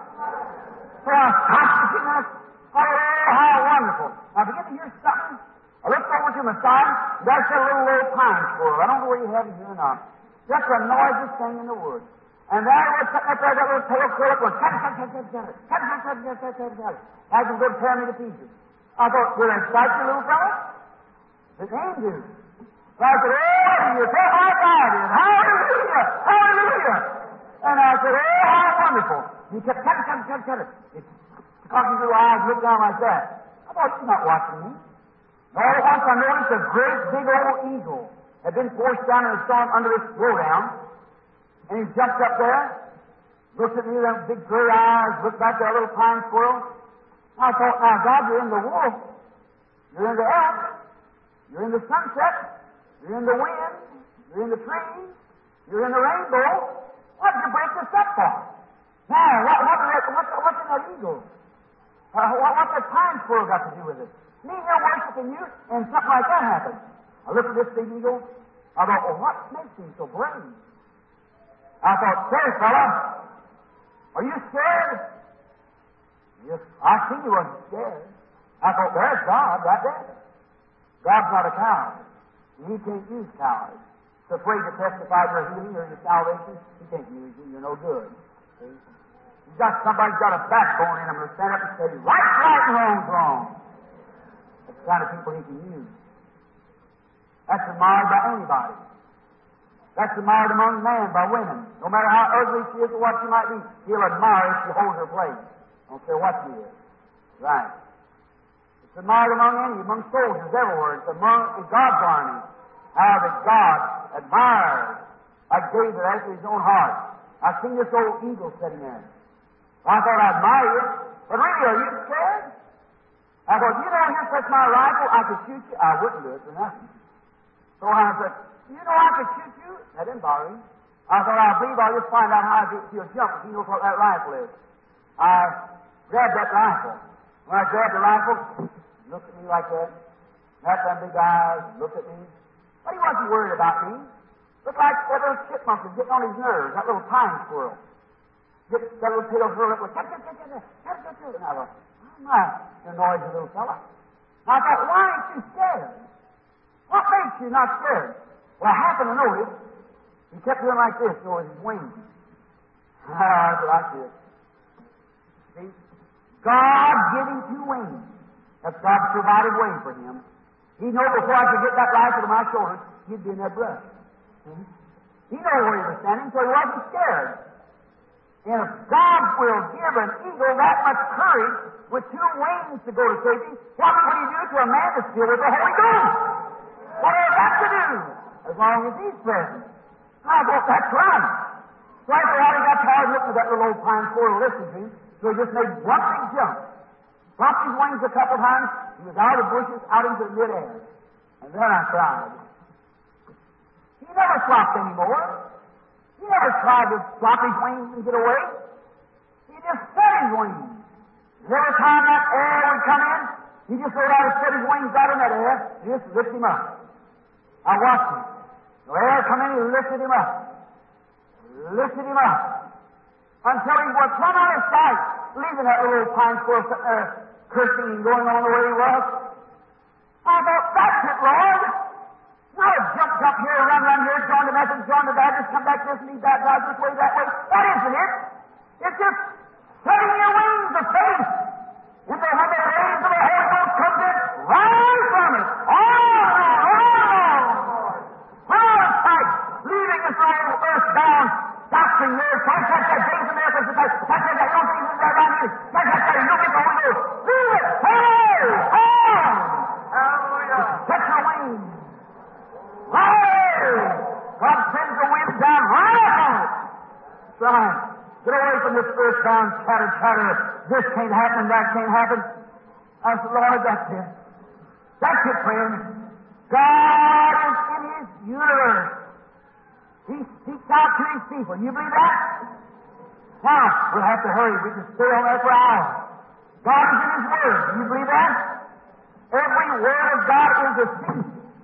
So I stopped for a few minutes. Oh, how wonderful. I began to hear something. I looked over to my side. There's a little old pine squirrel. I don't know where you have it here or not. Just a noisy thing in the woods. And there was sitting up there, that little pale squirrel was cut, cut, cut, cut, cut, cut, cut, cut, cut, cut, cut, cut. I can go tear me to pieces. I thought, will it strike you, little fellow? It ain't do. So I said, oh, you tell my God is. Hallelujah! Hallelujah! And I said, oh, how wonderful. He kept cut, cut, cut, cut. His cocky little eyes looked down like that. I thought, he's not watching me. And all at once I noticed a great big old eagle had been forced down in a storm under this blowdown. And he jumped up there, looked at me with them big gray eyes, looked back at that little pine squirrel. I thought, now, God, you're in the wolf. You're in the elk. You're in the sunset. You're in the wind. You're in the trees. You're in the rainbow. What did you break this up for? Now, what, what, what, what's in that eagle? Uh, what, what's that pine squirrel got to do with it? Me here worshiping you, and something like that happened. I looked at this big eagle. I thought, well, what makes him so brave? I thought, say, fella, Are you scared? Yes. I seen you wasn't scared. I thought, there's God right there. God's not a coward. He can't use cowards. He's afraid to testify to your healing or your salvation. He can't use you. You're no good. See? He's got somebody's got a backbone in him to stand up and say, right's right and wrong's wrong. That's the kind of people he can use. That's admired by anybody. That's admired among men by women. No matter how ugly she is or what she might be, he'll admire if she holds her place. I don't care what she is. Right. It's admired among any, among soldiers everywhere. It's among in God's army. How that God admires, like David after his own heart. I've seen this old eagle sitting there. I thought I'd admire you, but really, are you scared? I thought, you know, here touch my rifle, I could shoot you. I wouldn't do it for nothing. So I said, you know I could shoot you? That didn't bother him. I thought, I believe I'll just find out how to get you a jump if he knows what that rifle is. I grabbed that rifle. When I grabbed the rifle, he looked at me like that. Had them big eyes, looked at me. But he wasn't worried about me. Looked like that little chipmunk was getting on his nerves, that little pine squirrel. Get that little tail curled up with, get, get, get, get, get, get, get, get. And I thought, oh my, the noisy little fella. And I thought, why ain't you scared? What makes you not scared? Well, I happened to notice he kept doing like this over his wings. Ah, that's like this. See? God gave him two wings. That's God's provided way for him. He knew before I could get that rifle to my shoulder, he'd be in that brush. See? He knew where he was standing, so he wasn't scared. And if God will give an eagle that much courage with two wings to go to safety, what would he do to a man that's filled with the Holy Ghost? What has that to do? As long as he's present. I thought, that's right. So after a while he got tired of looking at that little old pine squirrel listening to him, so he just made one big jump. Dropped his wings a couple times, he was out of the bushes, out into the mid-air. And then I cried. He never flopped anymore. He never tried to flop his wings and get away. He just set his wings. And every time that air would come in, he just sort of set his wings out in that air and just lift him up. I watched him. The air come in, he lifted him up. Lifted him up. Until he was plumb out of sight, leaving that little pine squirrel sitting there cursing and going on the way he was. I thought, that's it, Lord. Not a jump, jump here, run, run here, join the Methodist, join the Baptist, come back this and be baptized this way, that way. That isn't it. It's just setting your wings of faith. And then when the rays of the Holy Ghost comes in, rise from it. Oh, oh, oh, tight, leaving this old earthbound doctrine there. Fight that, that days and miracles, fight that, that don't think it's right around here. Fight that, that, you'll get the Holy Ghost. Leave it. Hey, oh. Hallelujah. Set your wings. Rise. God sends the wind down right upon it. That's right. Get away from this earthbound chatter, chatter. This can't happen, that can't happen. I said, Lord, that's it. That's it, friend. God is in His universe. He speaks out to His people. You believe that? Now, we'll have to hurry. We can stay on there for hours. God is in His Word. You believe that? Every word of God is a seed.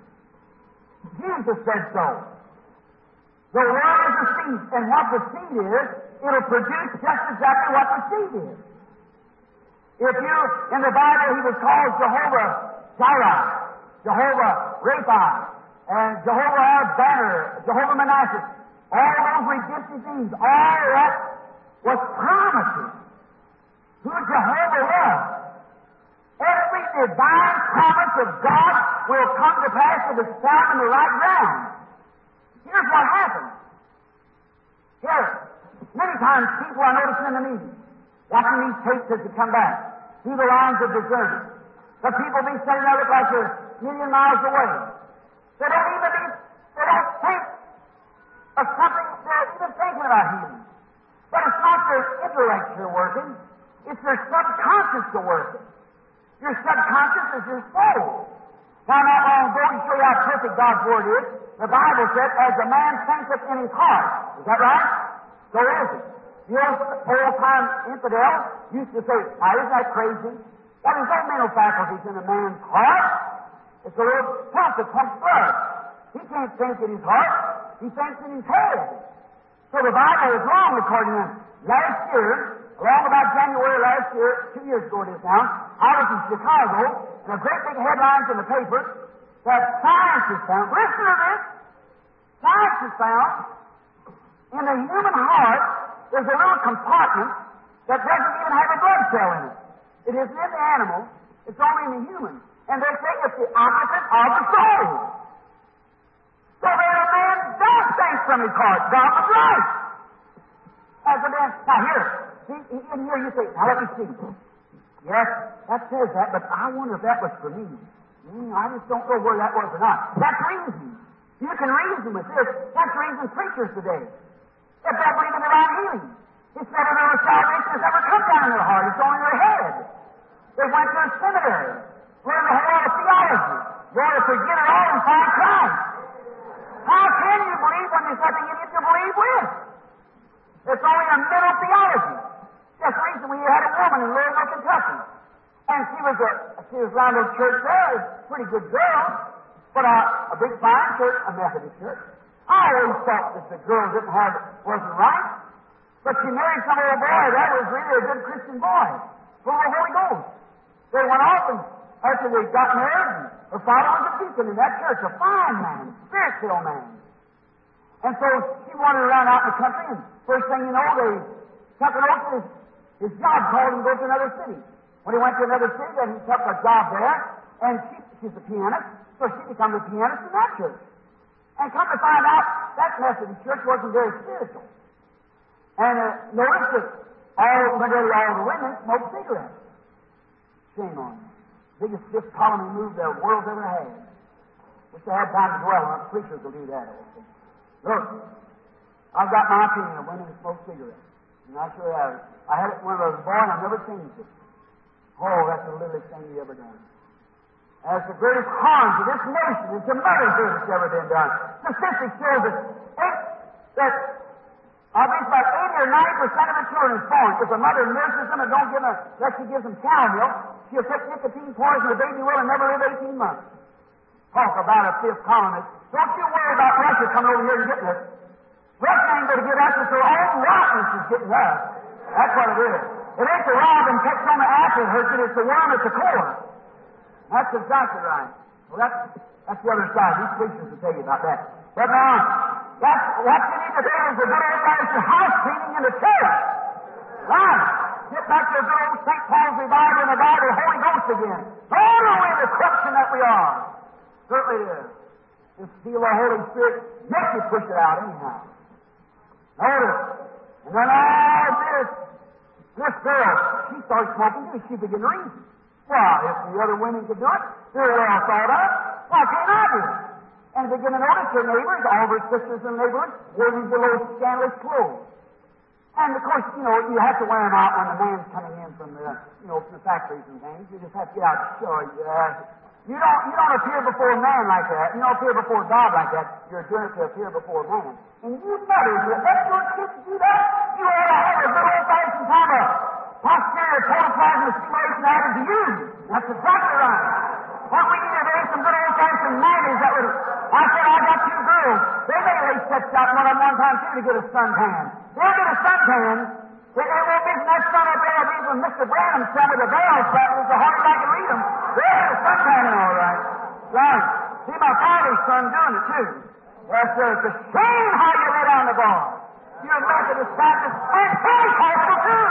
Jesus said so. The Word is a seed, and what the seed is, it'll produce just exactly what the seed is. If you, in the Bible, He was called Jehovah Jireh, Jehovah Rapha, and Jehovah our Banner, Jehovah Manasseh. All those redemptive things, all that was promises. Who Jehovah was. Every divine promise of God will come to pass if it's found in the right ground. Here's what happens. Here, many times people I notice in the meeting, watching these tapes as they come back, through the lines of deserters. The people be sitting there look like they're a million miles away. They don't even be, they don't think of something, they're even thinking about healing. But it's not their intellect you're working, it's their subconscious you're working. Your subconscious is your soul. Now, not long ago, to show you how perfect God's Word is, the Bible said, as a man thinketh in his heart. Is that right? So is it. The old, old-time infidel used to say, now, isn't that crazy? Well, there's no mental faculties in a man's heart. It's a little pump that pumps blood. He can't think in his heart. He thinks in his head. So the Bible is wrong according to him. last year, along about January last year, two years ago it is now, I was in Chicago, and a great big headlines in the paper that science has found, listen to this, science has found in the human heart there's a little compartment that doesn't even have a blood cell in it. It isn't in the animal, it's only in the human. And they say it's the opposite of the soul. So that a man don't think from his heart, God was right. As a man, now here, see, in here you say, now let me see. Yes, that says that, but I wonder if that was for me. Mm, I just don't know where that was or not. That's reason. You can reason with this. That's reason preachers today. If they believe in divine healing. It's never their salvation has ever come down in their heart. It's only in their head. They went to a seminary, learned a whole lot of theology. You ought to forget it all and find Christ. How can you believe when there's nothing in you to believe with? It's only a mental theology. Just recently we had a woman in Louisville, Kentucky. And she was a, she was around a church there, a pretty good girl, but a, a big fine church, a Methodist church. I always thought that the girl didn't have, wasn't right. But she married some old boy that was really a good Christian boy, full of the Holy Ghost. They went off, and after they got married, her father was a deacon in that church, a fine man, spirit-filled man. And so she wandered around out in the country, and first thing you know, they took it over. His, his job called him to go to another city. When he went to another city, then he took a job there, and she, she's a pianist, so she became a pianist in that church. And come to find out, that Methodist church wasn't very spiritual. And uh, notice that all, majority all the women smoked cigarettes. Shame on them. Biggest fifth colony move the world's ever had. Wish they had time to dwell on it. Preachers will do that also. Look, I've got my opinion of women who smoke cigarettes. And I sure have. I had it when I was born. I've never changed it. Oh, that's the littlest thing you ever done. That's the greatest harm to this nation and to motherhood that's ever been done. Statistics show that, eight, that I think about eighty or ninety percent of the children is born. If a mother nurses them and don't give them, unless she gives them cow milk, she'll take nicotine poison, the baby will, and never live eighteen months. Talk about a fifth colonist. Don't you worry about Russia coming over here and getting us. Russia ain't going to get us, it's their own rottenness is getting us. That's what it is. It ain't the rob and catch on the after it hurts it, it's the worm at the core. That's exactly right. Well, that's, that's the other side. These preachers will tell you about that. But now, that's what you need to do is a good old-fashioned house cleaning in the church. Right. Get back to the good old Saint Paul's revival and the God of the Holy Ghost again. Throw away the corruption that we are. Certainly it is. And steal the Holy Spirit, make you push it out anyhow. Notice. And then all this, this girl, she started smoking too. She began to reason. Well, if the other women could do it, they're well thought of. Why can't I do it? And begin to notice her neighbors, all of her sisters and neighbors, wear these little scandalous clothes. And of course, you know, you have to wear them out when the man's coming in from the, you know, from the factories and things. You just have to get out and show you. Uh, you don't, you don't appear before a man like that. You don't appear before God like that. You're doing it to appear before a man. And you mothers, you let your kids do that. You ought to have a good old-fashioned time of posterior protoplasm stimulation added to you. That's exactly right. What we need today is some good old-fashioned nineties that would. I said I got two girls. They may lay sets out one on one time too to get a suntan. They'll get a suntan. They, they won't be from that sun up there. These when Mister Branham said with the veil set, it's a hard like to read them. They'll get a suntan all right. Right. See my father's son doing it too. Yes, sir. It's a shame how you lay down the ball. You're Methodist Baptist and Pentecostal too.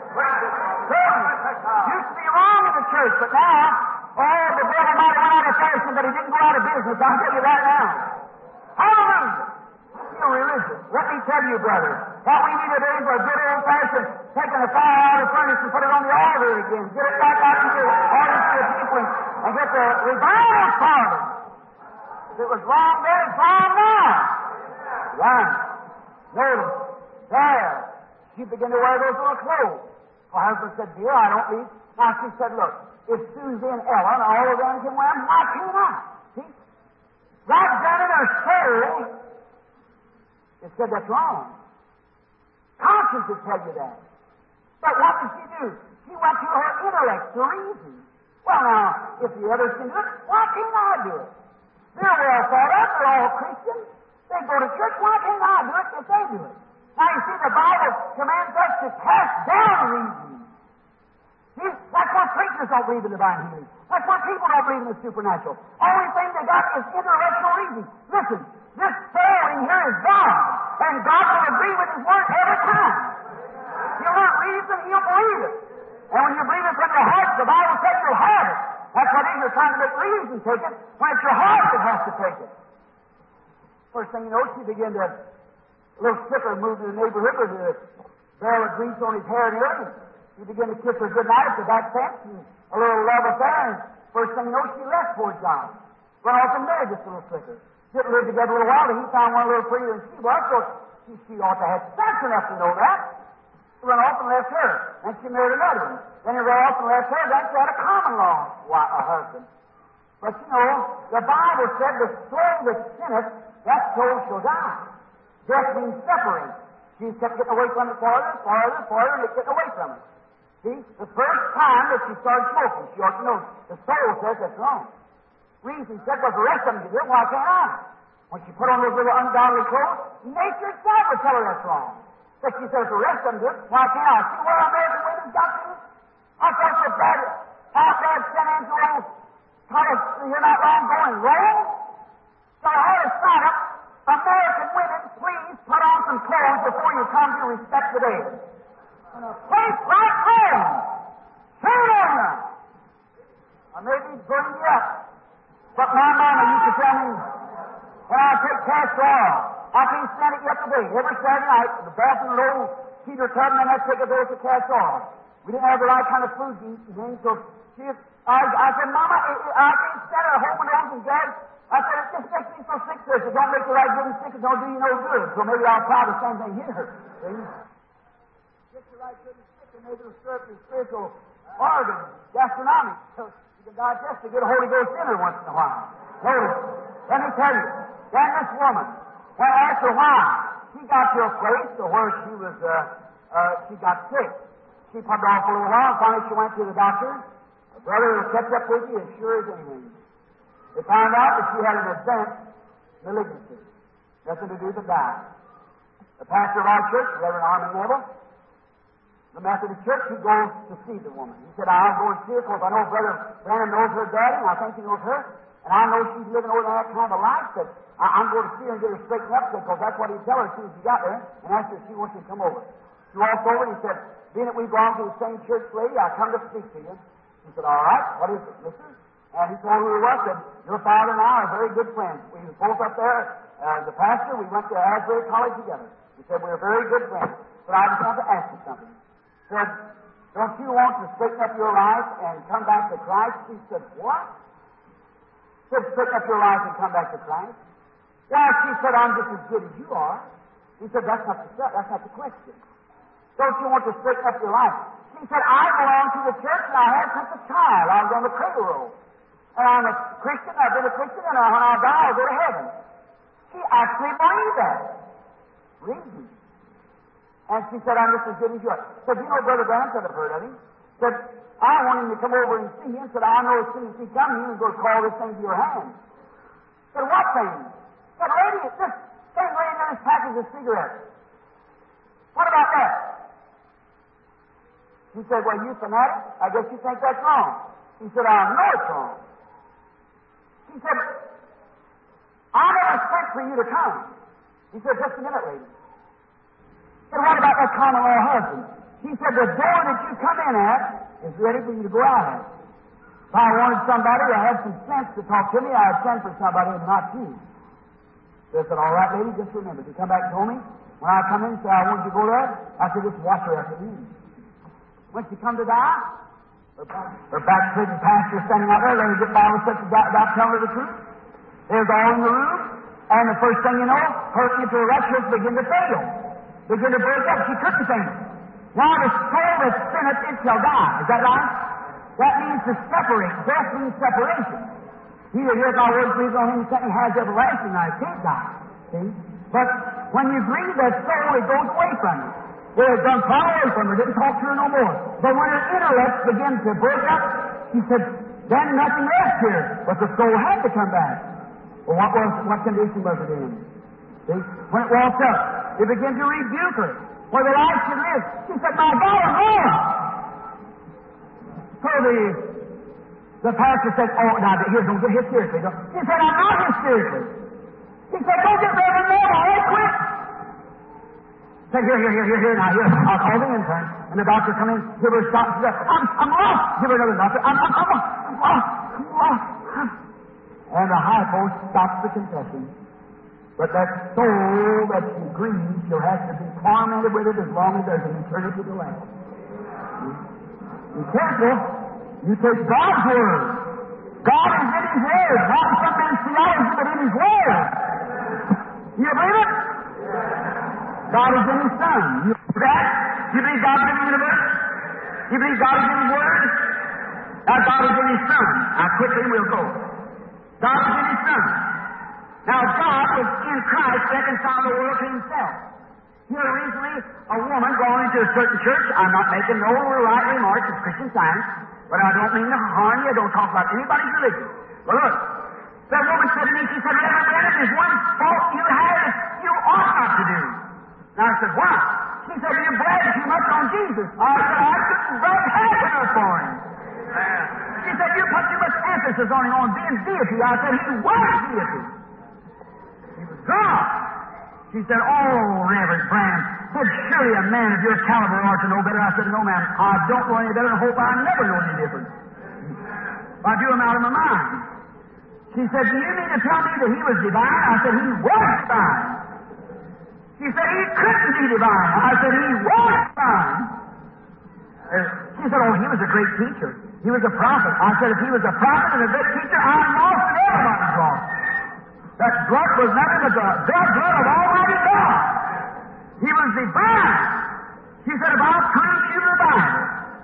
Used to be wrong in the church, but now, oh, the devil might have went out of fashion, but he didn't go out of business. I'll tell you that now. Hallelujah! You're religious. Let me tell you, brother, what we need today is a good old-fashioned taking the fire out of the furnace and put it on the altar again. Get it back out into the audience to the people and get the revival started. If it was wrong then, it's wrong now. Right. Notice. There. She began to wear those little clothes. Her husband said, dear, I don't need. Now she said, look, if Susie and Ellen, all of them can wear them, why can't I? See? Right down in her soul, it said that's wrong. Conscience would tell you that. But what did she do? She went to her intellect, to reason. Well, now, if the others can do it, why can't I do it? They're well thought of. They're all Christians. They go to church. Why can't I do it if they do it? Now, Now, you see, the Bible commands us to cast down reason. See, that's why preachers don't believe in divine healing. That's why people don't believe in the supernatural. Only thing they got is intellectual reason. Listen, this soul in here is God, and God will agree with His Word every time. He'll not reason, He'll believe it. And when you believe it from your heart, the Bible says you'll have it. That's what it is. You're trying to make reason take it, when it's your heart that has to take it. First thing you know, she began to, a little sicker moved to the neighborhood with a barrel of grease on his hair and everything. He began to kiss her goodnight at the back fence, and a little love affair, and first thing you know, she left for John. Went off and married this little flicker. Didn't live together a little while, and he found one a little prettier than she was, so she, she ought to have sense enough to know that. He went off and left her, and she married another one. Then he ran off and left her, then she had a common law wife, a husband. But you know, the Bible said the soul that sinneth, that soul shall die. Death means separate. She kept getting away from it farther, farther, farther, and it getting away from it. See, the first time that she started smoking, she ought to know the soul says that's wrong. Reason said, well, the rest of them did it, why can't I? When she put on those little ungodly clothes, nature itself would tell her that's wrong. But she says, the rest of them did it, why can't I? See where American women's got to? I felt so bad. Out there at San Angelo, taught us, you're not wrong, going wrong. So I had to start up, American women, please put on some clothes before you come to respect the dead. And a place like home, turn on you. I may be burning you up, but my mama used to tell me, when I take castor oil, I can't stand it yet today. Every Saturday night, the bathroom in an old cedar tub, and then I'd take a dose of castor oil. We didn't have the right kind of food to eat and things, so she, I, I said, Mama, I, I can't stand it. I hold my nose and gag. I said, it just makes me so sick, sir. If it don't make you right good and sick, it don't do you no good. So maybe I'll try the same thing here. See? Get you right good and sick, and maybe it'll stir up your spiritual organs, gastronomic, so you can digest to get a Holy Ghost dinner once in a while. Notice, let me tell you, then this woman, when I asked her why, she got to a place to where she was, uh, uh, she got sick. She put off a little while, and finally she went to the doctor. Her brother kept up with you as sure as anything. They found out that she had an advanced malignancy. Nothing to do but die. The pastor of our church, Reverend Armin Neville, the Methodist Church, he goes to see the woman. He said, I'll go and see her because I know Brother Brandon knows her daddy, and I think he knows her, and I know she's living over that kind of a life that I, I'm going to see her and get her straightened up because that's what he'd tell her as soon as he got there, and asked her if she wants to come over. She walked over and he said, being that we belong to the same church lady, I come to speak to you. He said, all right, what is it, mister? And he told her who he was, said, your father and I are very good friends. We were both up there, uh, the pastor, we went to Asbury College together. He said, we're very good friends. But I just want to ask you something. He said, don't you want to straighten up your life and come back to Christ? He said, what? He said, straighten up your life and come back to Christ. Yeah, she said, I'm just as good as you are. He said, that's not the, that's not the question. Don't you want to straighten up your life? She said, I belong to the church and I have since a child. I was on the cradle roll. And I'm a Christian, I've been a Christian, and when I die, I'll go to heaven. She actually believed that. Reason. And she said, I'm just as good as you are. Said, you know, Brother Grant, I've heard of him. Said, I want him to come over and see him. Said, I know as soon as he comes, he's going to call this thing to your hand. Said, what thing? Said, lady, this thing laying in this package of cigarettes. What about that? He said, well, you fanatic, I guess you think that's wrong. He said, I know it's wrong. He said, I never sent for you to come. He said, just a minute, lady. He said, what about that common law husband? He said, the door that you come in at is ready for you to go out at. If I wanted somebody to have some sense to talk to me, I'd send for somebody and not you. So I said, all right, lady, just remember, if you come back and told me, when I come in and say, I want you to go there, I said, just watch her after me. When she come to die, her, back, her backslidden pastor standing out there, letting her get Bible stuff without, without telling her the truth. There's all in the room, and the first thing you know, her intellectuals begin to fail, begin to break up. She couldn't think. Now the soul that sinneth, it shall die. Is that right? That means to separate. Death means separation. He that heareth my words, believes on him who sent me, has everlasting life. Can't die. See? But when you grieve that soul, it goes away from you. It has gone far away from her, didn't talk to her no more. But when her intellect began to break up, she said, then nothing left here. But the soul had to come back. Well, what was what condition was it in? See? When it walked up, He began to rebuke her. Where the light should live. She said, my God, I'm Lord. So the, the pastor said, oh, now, here's, don't get hit seriously. Don't. He said, I'm not hit seriously. He said, don't get Reverend Moore, all right, quit. He said, here, here, here, here, here, now, here, I'll call the intern. And the doctor come in, give her a shot. She said, I'm, I'm lost. Give her another doctor. I'm, I'm, I'm, I'm lost. I'm lost. And the high post stops the confession. But that soul that she grieves, she'll have to be tormented with it as long as there's an eternity to last. Be careful. You take God's Word. God is in His Word, not in some man's theology, but in His Word. You believe it? God is in His Son. You believe that? You believe God is in the universe? You believe God is in His Word? Now God is in His Son. Now quickly we'll go. God is in His Son. Now, God was in Christ reconciled the world to Himself. Here recently, a woman going into a certain church, I'm not making no right remarks, it's Christian Science, but I don't mean to harm you, I don't talk about anybody's religion. But look, that woman said to me, she said, Reverend Brennan, there's one fault you have that you ought not to do. Now I said, why? She said, you brag too much on Jesus. I said, I couldn't brag half enough for Him. She said, you put too much emphasis on Him, on being deity. I said, He was deity. God. She said, oh, Reverend Branham, said, surely a man of your caliber ought to know better. I said, no, ma'am, I don't know any better and hope I never know any different. I drew him out of my mind. She said, do you mean to tell me that He was divine? I said, He was divine. She said, He couldn't be divine. I said, He was divine. Uh, she said, oh, He was a great teacher. He was a prophet. I said, if He was a prophet and a great teacher, I'm lost and everybody's lost. That blood was nothing but the blood, blood of Almighty God. He was divine. She said, if I'll prove you the Bible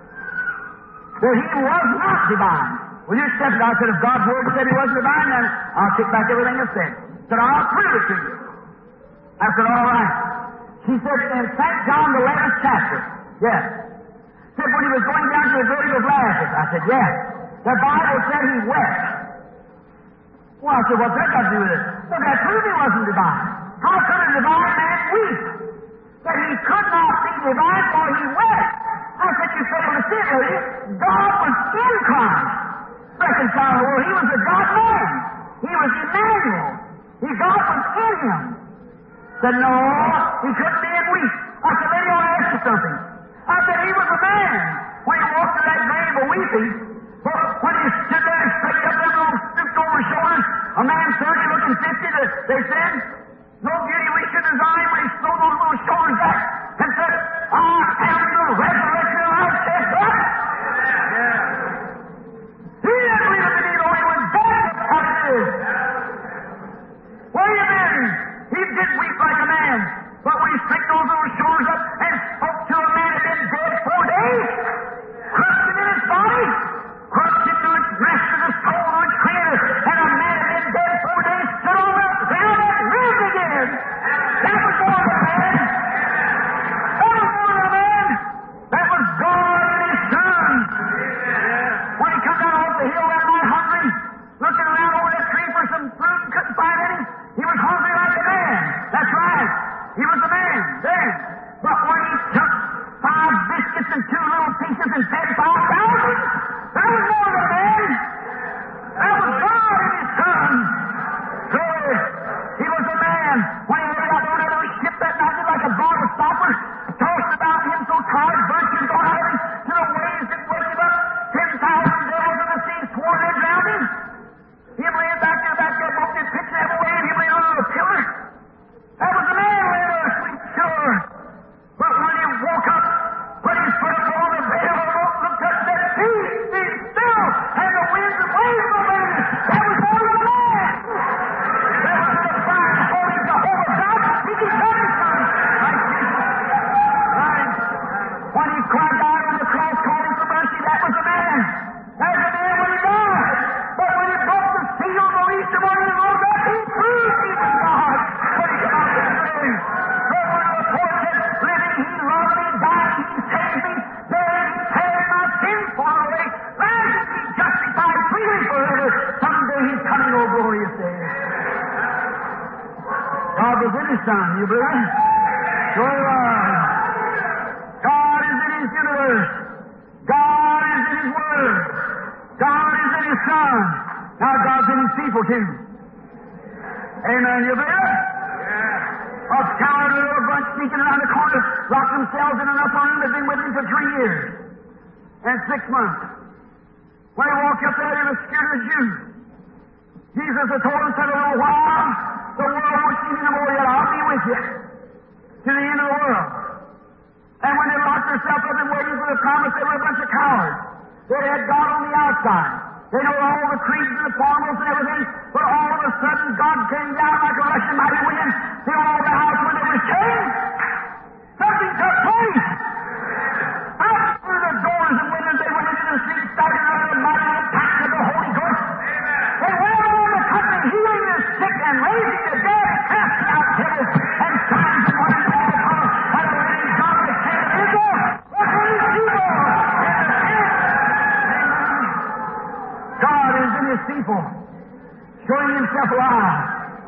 that He was not divine, will you accept it? I said, if God's Word said He wasn't divine, then I'll take back everything I said. She said, I'll prove it to you. I said, all right. She said, in Saint John, the eleventh chapter, yes. Said, when He was going down to the grave of Lazarus, I said, yes. The Bible said He wept. Well, I said, what's that got to do with it? Well, that proved He wasn't divine. How could a divine man weep? That He could not be divine, for He wept. I said, you fail to see it, lady. God was in Christ. Reconciled the world. He was a God-man. He was Emmanuel. He, God was in Him. Said, no, He couldn't be and weep. I said, lady, I want to ask you something. I said, He was a man. When He walked to that grave of weeping, but when He stood there and straight up there, little stooped over his shoulders, a man thirty looking fifty, they said, no beauty we should design when He slowed those little shoulders back and said, I am the resurrection and life, said what? Yeah. He didn't believe it to be the only one. That's how it is. What do you mean? He did weep like a man, but when He straightened those little shoulders up and spoke to a man that had been dead four days, crushed in his body, crushed into its rest of the soul of its Creator, and a man had been dead four days, stood on the ground and lived again. That was more than a man. That was more than a man. That was God and His Son. When He come down off the hill that night hungry, looking around over that tree for some fruit and couldn't find any, He was hungry like a man. That's right. He was a man then. But when He took five biscuits and two little pieces and fed five thousand, that was more than a man. That was God and His Son. Glory. He was a man. When He laid out on that little ship that night, like a bar of stopper, tossed about Him so tired, virtues gone out of Him, to the waves that wake Him up. Ten thousand devils in the sea swore they drowned Him. Him laying back there, back there, both his pitching that way, and Him laying on a pillar. That was a man laying on a sweet shore. But when He woke up, put His foot up on the bed of the boat, looked up and said, peace, be still, and the winds and waves obeyed Him. That was more than a man. That was the divine, holy Jehovah God speaking to His Son. Like Jesus. Right. When He cried out on the cross, calling for mercy, that was a man. That was a man when He died. But when He broke the seal of the least of one of His rose up, He proved He was God. When He came out of the grave. But when the report said, living He loved me, dying He saved me, buried He carried my sins far away, rising He justified freely forever. Someday He's coming, oh glorious day. God was in His Son, you believe it? Sure he was. God is in His universe. God is in His Word. God is in His Son. Now God's in His people too. Amen. You believe it? A cowardly little bunch sneaking around the corner, locked themselves in an upper room, had been with Him for three years and six months. When He walked up there, He was scared of the Jews. Jesus had told Him, said, a little while, the world won't see me no more yet. I'll be with you to the end of the world. And when they locked themselves up and waiting for the promise, they were a bunch of cowards. They had God on the outside. They know all the creeds and the formulas and everything, but all of a sudden God came down like a rushing mighty wind, filled all the house when they were changed. Something took place. Out through the doors and windows, they went into the street, started out a mighty attack of the Holy Ghost. They went around the country, healing the sick and raising the dead, casting out devils and signs and wonders and all power by the living God of the King of Israel. Look at His people. God is in His people, showing Himself alive.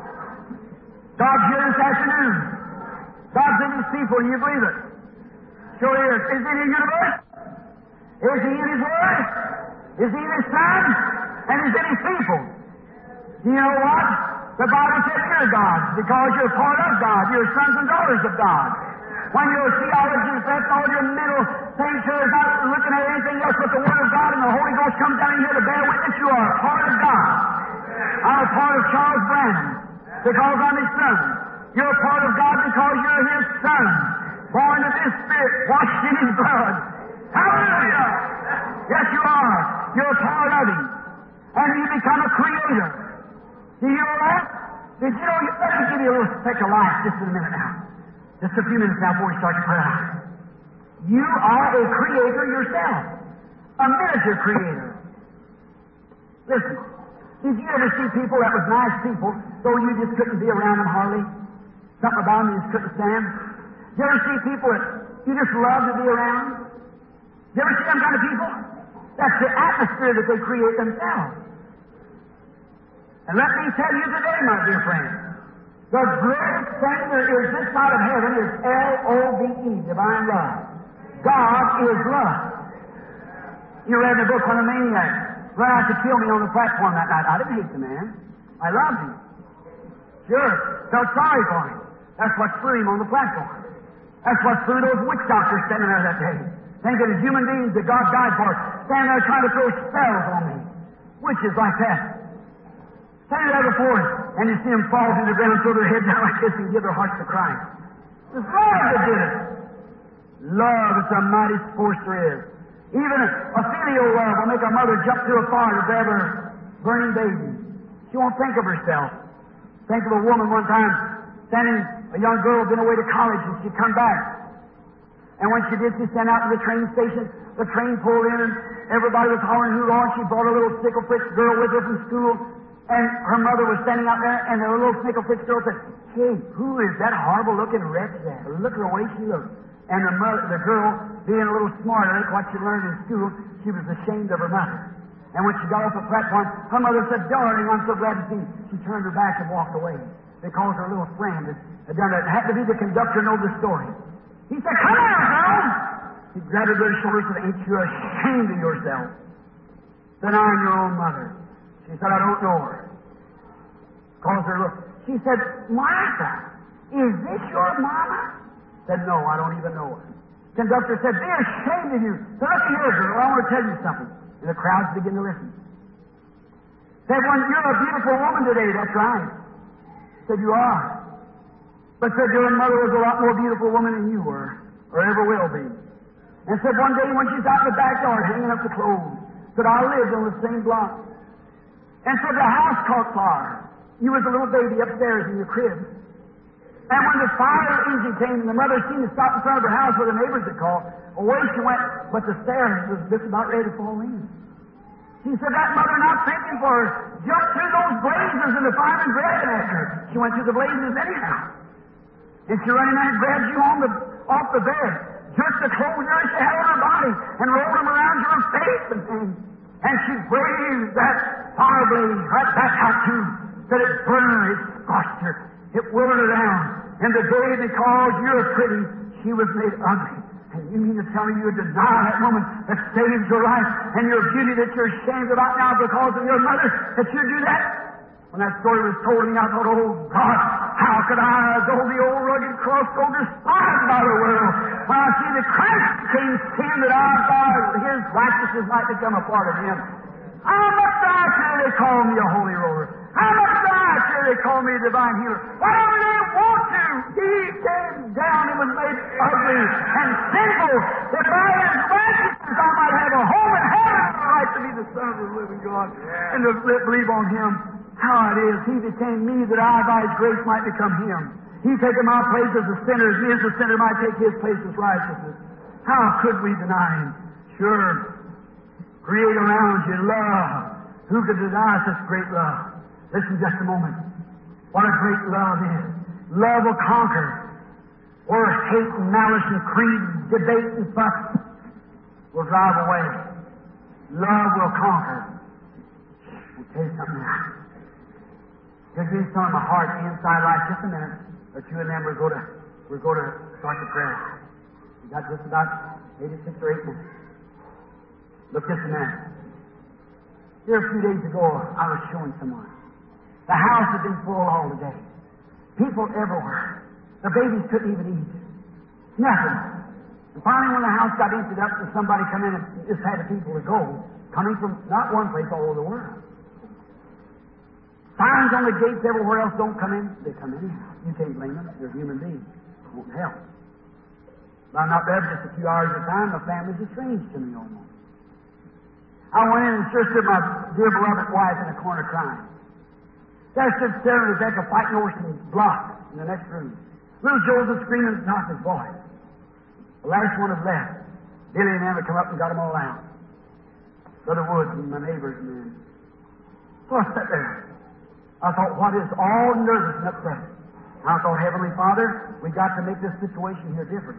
God's here this afternoon. God's in His people. Do you believe it? Sure is. Is He in His universe? Is He in His Word? Is He in His Son? And He's in His people. Do you know what? The Bible says you're God because you're part of God. You're sons and daughters of God. When your theology is that's all your mental things here is not looking at anything else but the Word of God, and the Holy Ghost comes down here to bear witness, you are a part of God. I'm a part of Charles Branham because I'm His son. You're a part of God because you're His son, born of His Spirit, washed in His blood. Hallelujah! Yes, you are. You're a part of Him. And you become a creator. Do you know that? Did you know? Let me give you a little speck of life just in a minute now. Just a few minutes now before we start to pray out. You are a creator yourself. A miniature creator. Listen, did you ever see people that was nice people, though you just couldn't be around them hardly? Something about them you just couldn't stand? Did you ever see people that you just love to be around? Did you ever see them kind of people? That's the atmosphere that they create themselves. And let me tell you today, my dear friend, the greatest thing there is this side of heaven is L O V E, divine love. God is love. You read in the book when a maniac ran out to kill me on the platform that night. I didn't hate the man. I loved him. Sure, felt sorry for him. That's what threw him on the platform. That's what threw those witch doctors standing there that day, thinking as human beings that God died for, standing there trying to throw spells on me. Witches like that. Standing there before us, and you see them fall to the ground, throw their heads down like this, and give their hearts to Christ. It's love that did it. Love is the mightiest force there is. Even a, a filial love will make a mother jump through a fire to grab her burning baby. She won't think of herself. Think of a woman one time, standing, a young girl been away to college, and she'd come back. And when she did, she sent out to the train station. The train pulled in, and everybody was hollering, hoorah. She brought a little stickle-fritz girl with her from school. And her mother was standing out there, and the little stickle-fritz girl said, "Hey, who is that horrible-looking wretch there? Look at the way she looks." And the mother, the girl, being a little smarter than what she learned in school, she was ashamed of her mother. And when she got off the platform, her mother said, "Darling, I'm so glad to see you." She turned her back and walked away because her little friend had, had done it. It had to be the conductor know the story. He said, "Come on, girl!" He grabbed her by the shoulders and said, "Ain't you ashamed of yourself? Denying your own mother." She said, "I don't know her." Calls her look. She said, "Martha, is this your mama?" Said, "No, I don't even know her." Conductor said, "Be ashamed of you." So look here, girl, I want to tell you something. And the crowds begin to listen. Said, "Well, you're a beautiful woman today." That's right. Said, "You are." But said, "Your mother was a lot more beautiful woman than you were, or ever will be." And said, one day when she's out in the backyard hanging up the clothes, said, "I lived on the same block." And said, "The house caught fire. You was a little baby upstairs in your crib. And when the fire engine came and the mother seen it stop in front of her house where the neighbors had called, away she went, but the stairs was just about ready to fall in. She said that mother, not thinking for her, jumped through those blazes and the fireman grabbed after her. She went through the blazes anyhow. And she ran in there and grabbed you on the, off the bed, jerked the clothes there she had on her body, and rolled them around your face and things. And she braved that fire blaze right back out too. That it burned her, it scorched her, it withered her down. And the day because you're pretty, she was made ugly. And you mean to tell me you would deny that woman that saves your life and your beauty that you're ashamed about now because of your mother, that you do that? When that story was told me, I thought, oh God, how could I, though the old rugged cross, go despised by the world? When I see that Christ became sin, that our God, His righteousness might become a part of Him. How much do I care they call me a holy roller? How much do I care they call me a divine healer? Whatever they want to, He came down and was made ugly and sinful, that by His righteousness I might have a home in heaven, the right to be the Son of the living God, and to believe on Him. How it is, He became me that I by His grace might become Him. He taken my place as a sinner, as me as a sinner might take His place as righteousness. How could we deny Him? Sure. Create around you love. Who could deny such great love? Listen just a moment. What a great love is. Love will conquer. Or hate and malice and creed, debate and fuss will drive away. Love will conquer. I'll tell you something now. Just give some of my heart, the inside life, just a minute or two, and then we're going to we're going to start the prayer. We got just about maybe six or eight minutes. Look just a minute. Here a few days ago, I was showing someone. The house had been full all the day. People everywhere. The babies couldn't even eat. Nothing. And finally, when the house got emptied up, somebody come in and just had the people to go, coming from not one place, all over the world. Signs on the gates everywhere else, don't come in. They come in. You can't blame them. They're human beings. It won't help. But I'm not there for just a few hours at a time. My family's estranged to me almost. I went in and sure stood my dear beloved wife in the corner crying. There stood Sarah and Rebecca fighting over some blocks in the next room. Little Joseph screaming at the top of his voice. The last one had left. Billy and them had come up and got them all out. Brother Woods and my neighbors and them. So I sat there. I thought, what is all nervous and upset? I thought, Heavenly Father, we got to make this situation here different.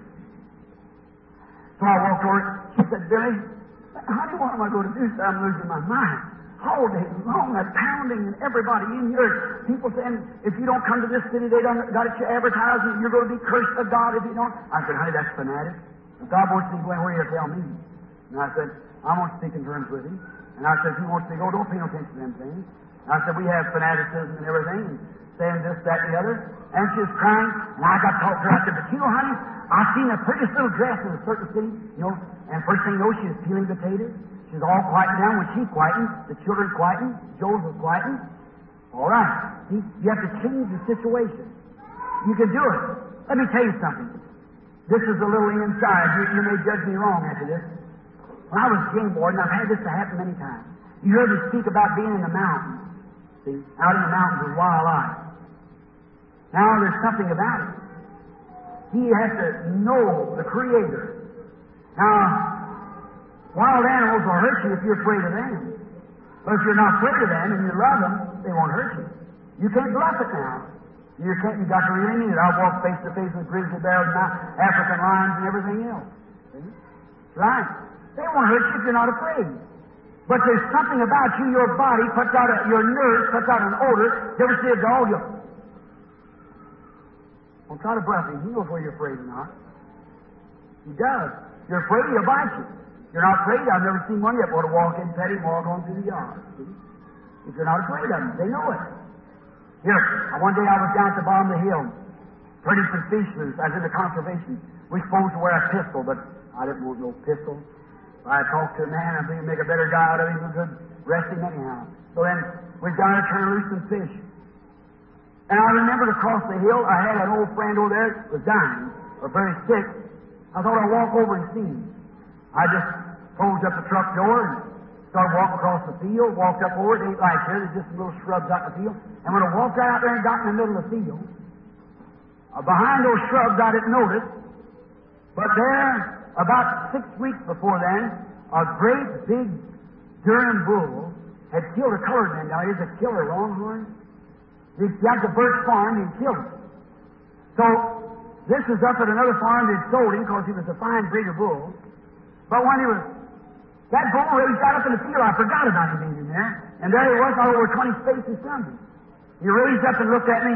So I walked over. She said, Billy, honey, what am I going to do? I'm losing my mind. All day long, that pounding and everybody in here. People saying, if you don't come to this city, they don't got it your advertising, you're going to be cursed of God if you don't. I said, honey, that's fanatic. If God wants me to go anywhere, He'll tell me. And I said, I'm going to speak in terms with Him. And I said, if He wants me to go, don't pay no attention to them things. And I said, we have fanaticism and everything, and saying this, that, and the other. And she was crying, and I got to talk to her. I said, but you know, honey, I seen the prettiest little dress in a certain city, you know, and first thing you know, she was peeling potatoes. She was all quieting down. When she quieting, the children quieting, Joseph quieting. All right. See, you have to change the situation. You can do it. Let me tell you something. This is a little inside. You, you may judge me wrong after this. When I was game board, and I've had this to happen many times, you heard me speak about being in the mountains. See, out in the mountains with wild life. Now there's something about it. He has to know the Creator. Now, wild animals will hurt you if you're afraid of them. But if you're not afraid of them and you love them, they won't hurt you. You can't bluff it now. You can't. You got to really mean it. I walk face to face with grizzly bears and African lions and everything else. See? Right? They won't hurt you if you're not afraid. But there's something about you, your body puts out a, your nerves puts out an odor. You ever see a dog? You don't try to bluff him. He knows whether you're afraid or not. He does. You're afraid, he'll bite you. You're not afraid. I've never seen one yet. Want to walk in, pet him, walk on through the yard. See? If you're not afraid of them, they know it. Here, one day I was down at the bottom of the hill, herding some fish loose. I was in the conservation. We're supposed to wear a pistol, but I didn't want no pistol. I talked to a man, I think he'd make a better guy out of him, we could rest him anyhow. So then we got to turn loose some fish. And I remembered across the hill, I had an old friend over there that was dying, or very sick. I thought I'd walk over and see him. I just closed up the truck door and started walking across the field, walked up over it. It ain't like here, there's just some little shrubs out in the field. And when I walked right out there and got in the middle of the field, uh, behind those shrubs I didn't notice, but there, about six weeks before then, a great big Durham bull had killed a colored man. Now, here's a killer, Longhorn. He got the Birch farm, he'd killed him. So, this is up at another farm they'd sold him because he was a fine breed of bull. But when he was, that bull raised got up in the field, I forgot about him being in there. And there he was, all over twenty spaces from me. He raised up and looked at me,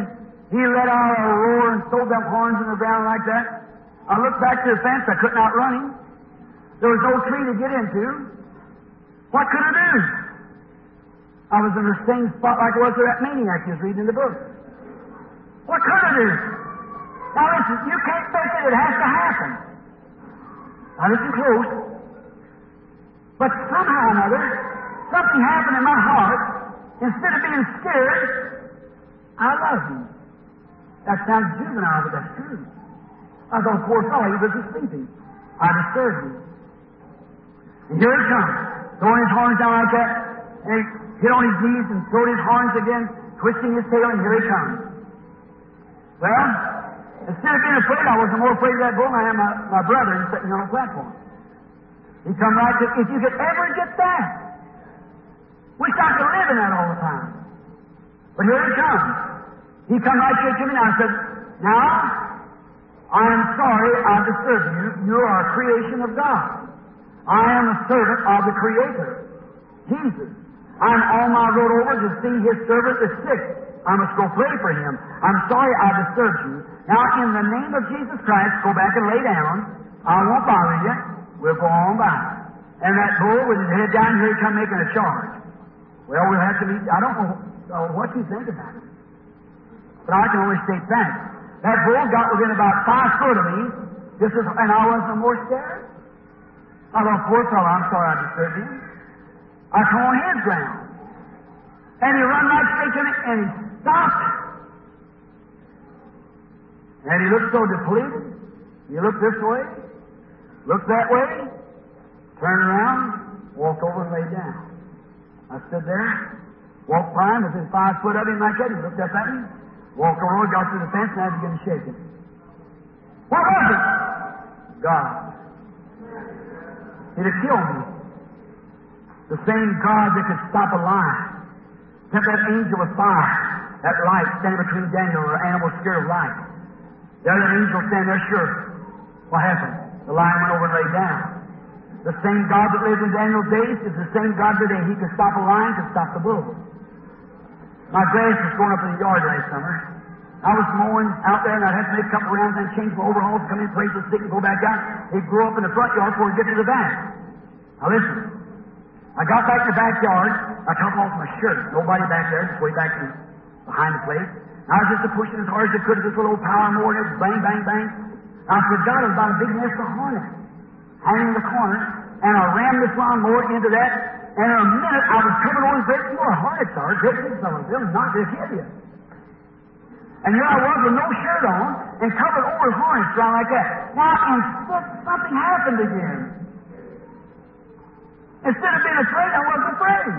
He let out a roar and stole them horns in the ground like that. I looked back to the fence. I couldn't outrun him. There was no tree to get into. What could I do? I was in the same spot like I was with that maniac you was reading in the book. What could I do? Now listen, you can't fake it. It has to happen. Now listen close. But somehow or another, something happened in my heart. Instead of being scared, I loved him. That sounds juvenile, but that's true. I thought, poor fellow, he was just sleeping. I disturbed him. And here he comes, throwing his horns down like that, and he hit on his knees and throwed his horns again, twisting his tail, and here he comes. Well, instead of being afraid, I wasn't more afraid of that bull than I am my, my brother who's sitting on the platform. He come right to, if you could ever get that, wish I could live in that all the time. But here he comes. He come right straight to me, and I said, now, I am sorry I disturbed you. You are a creation of God. I am a servant of the Creator, Jesus. I'm on my road over to see His servant is sick. I must go pray for him. I'm sorry I disturbed you. Now, in the name of Jesus Christ, go back and lay down. I won't bother you. We'll go on by. And that bull with his head down here, he come making a charge. Well, we'll have to meet. I don't know uh, what you think about it, but I can only state facts. That bull got within about five foot of me, just as, and I wasn't more scared. I thought, poor fellow, I'm sorry I disturbed him. I come on his ground. And he run right straight to me, and he stopped. And he looked so depleted. He looked this way, looked that way, turned around, walked over and lay down. I stood there, walked by him, within five foot of him like that. He looked up at me, walked over, got to the fence, and I began to shake him. What was it? God. He'd have killed me. The same God that could stop a lion. Sent that angel of fire, that light standing between Daniel or animal scared of light. The other angel standing there, sure. What happened? The lion went over and lay down. The same God that lived in Daniel's days is the same God today. He could stop a lion, could stop the bull. My grass was growing up in the yard last summer. I was mowing out there, and I'd have to make a couple rounds and change my overalls, come in, praise the stick, and go back out. He'd grow up in the front yard before he'd get to the back. Now listen. I got back in the backyard. I took off my shirt. Nobody back there, just way back in, behind the place. And I was just pushing as hard as I could with this little old power mower, and it was bang, bang, bang. I forgot it was about a big nest of hornets hanging in the corner, and I rammed this lawnmower into that, and in a minute I was covered over with great, you know what hornets are, great big fellows. They'll not just kill you. And here I was with no shirt on, and covered over with hornets around like that. Now, instead, something happened again. Instead of being afraid, I wasn't afraid.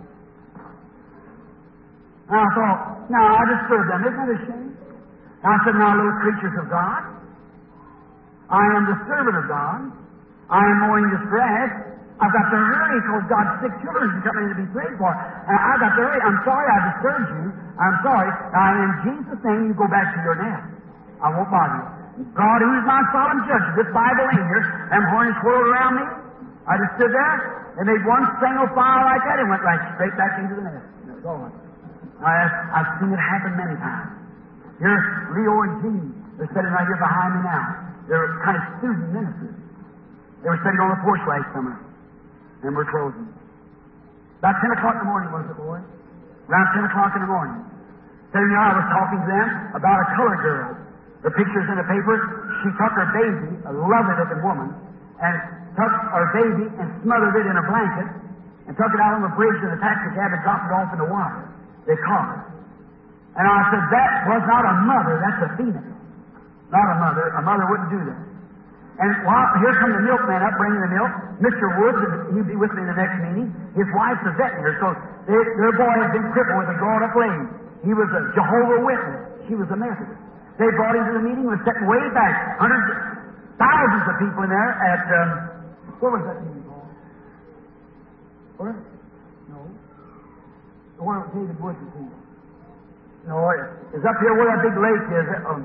And I thought, no, I disturbed them. Isn't that a shame? And I said, now, little creatures of God, I am the servant of God. I am mowing this grass. I've got to hurry because God's sick children are coming to be prayed for. And I've got to hurry. I'm sorry I disturbed you. I'm sorry. Now, in Jesus' name, you go back to your nest. I won't bother you. God, who is my solemn judge, this Bible ain't here, them hornets whirled around me. I just stood there. They made one single fire like that and went right straight back into the nest. And it was all right. Now, I've seen it happen many times. Here's Leo and Jean. They're sitting right here behind me now. They're kind of student ministers. They were sitting on the porch last summer. And we're closing. About ten o'clock in the morning, was it, boy? Around ten o'clock in the morning. Sitting there, I was talking to them about a colored girl. The picture's in the paper. She took her baby, a lovely-looking woman, and took her baby and smothered it in a blanket and took it out on the bridge in a taxi cab and dropped it off in the water. They caught her. And I said, that was not a mother, that's a female. Not a mother. A mother wouldn't do that. And while, here come the milkman up bringing the milk. Mister Woods, he'll be with me in the next meeting. His wife's a veterinary, so their, their boy had been crippled with a grown-up lady. He was a Jehovah's Witness. She was a Methodist. They brought him to the meeting, was sitting way back. Hundreds, thousands of people in there at, um, what was that meeting called? What? No. The one with David Woods' people. No, it's up here where that big lake is. Um,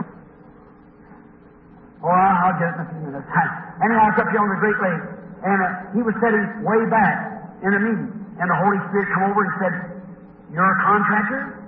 oh, I'll get it in a few minutes. Anyhow, it's up here on the Great Lake. And uh, he was sitting way back in a meeting. And the Holy Spirit come over and said, you're a contractor?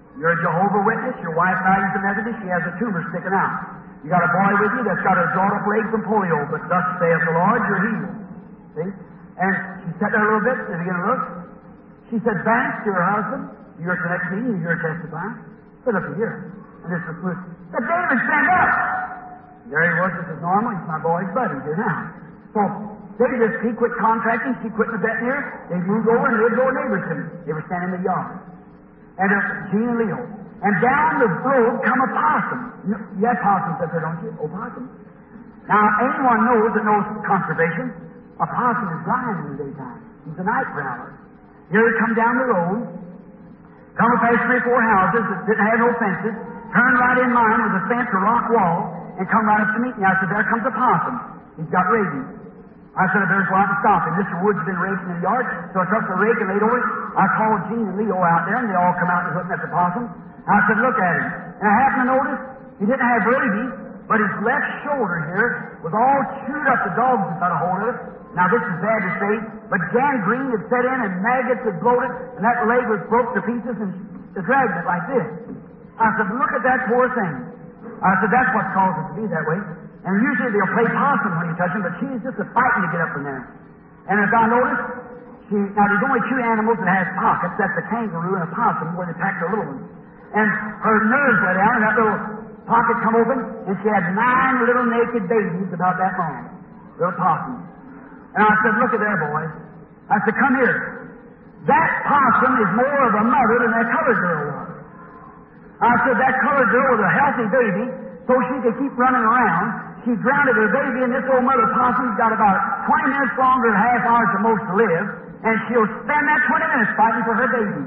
You're a Jehovah's Witness. Your wife marries a Methodist. She has a tumor sticking out. You got a boy with you that's got a drawn-up leg from polio, but thus saith the Lord, you're healed. See? And she sat there a little bit and began to look. She said, Vance, to her husband, you're at the next meeting, you're testifying. So look here. And this was Bruce. Said, David, stand up! There he was, this is normal. He's my boy's buddy here now. So, they just, he quit contracting, she quit the veterinary. They moved over and lived over neighbors to me. They were standing in the yard. And uh, Gene and Leo. And down the road come a possum. You, you have possums up there, don't you? Opossum. Now, anyone knows that knows conservation, a possum is blind in the daytime. He's a night prowler. Here he come down the road, come past three or four houses that didn't have no fences, turned right in mine with a fence or rock wall, and come right up to meet me. I said, there comes a possum. He's got rabies. I said, I better go out and stop him. Mister Wood's been raking in the yard, so I took the rake and laid over it. I called Gene and Leo out there, and they all come out and looking at the possum. I said, look at him. And I happened to notice he didn't have rabies, but his left shoulder here was all chewed up. The dogs had got a hold of it. Now, this is bad to say, but gangrene had set in, and maggots had bloated, and that leg was broke to pieces and dragged it like this. I said, look at that poor thing. I said, that's what caused it to be that way. And usually they'll play possum when you touch them, but she's just a fighting to get up from there. And as I noticed, she, now there's only two animals that has pockets. That's a kangaroo and a possum, where they pack their little ones. And her nerves let out, and that little pocket come open, and she had nine little naked babies about that long. Little possums. And I said, look at there, boys. I said, come here. That possum is more of a mother than that colored girl was. I said, that colored girl was a healthy baby, so she could keep running around. She grounded her baby, and this old mother possum's got about twenty minutes longer than half hours at most to live, and she'll spend that twenty minutes fighting for her baby.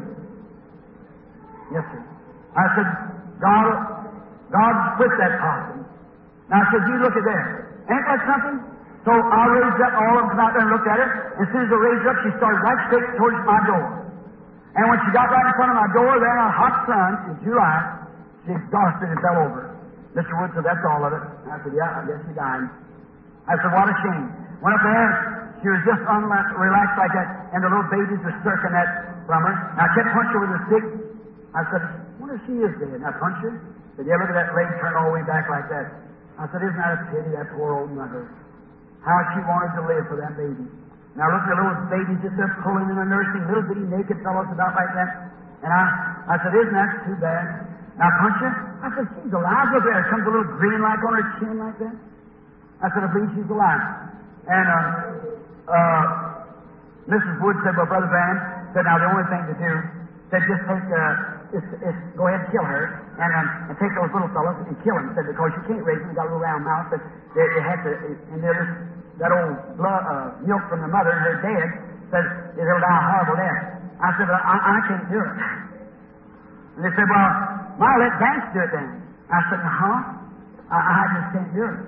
Yes, sir. I said, God, God quit that possum. Now I said, you look at there. Ain't that something? So I raised up, all of them come out there and looked at her. As soon as I raised her up, she started right straight towards my door. And when she got right in front of my door, there in a hot sun in July, she exhausted and fell over. Mister Wood said, that's all of it. I said, yeah, I guess she died. I said, what a shame. Went up there, she was just unla- relaxed like that, and the little babies were circling that from her. And I kept punching her with a stick. I said, I wonder if she is dead. And I punched her. I said, yeah, look at that leg turn all the way back like that. I said, isn't that a pity, that poor old mother? How she wanted to live for that baby. Now look at the little babies just there pulling in the nursing, little bitty naked fellows about like that. And I, I said, isn't that too bad? Now punch her. I said, she's alive. Look at her. Comes a little grin like on her chin like that. I said, I believe she's alive. And uh, uh, Missus Wood said, well, Brother Branham said, now the only thing to do, said just take, uh, is, is go ahead and kill her, and, um, and take those little fellows and kill them. Said because you can't raise them, they got a little round mouth, but they, they have to, and there's that old blood, uh, milk from the mother, and they're dead. Said they'll die a horrible death. I said, well, I, I can't do it. And they said, well, why let Vance do it then? I said, huh? I, I just can't do it.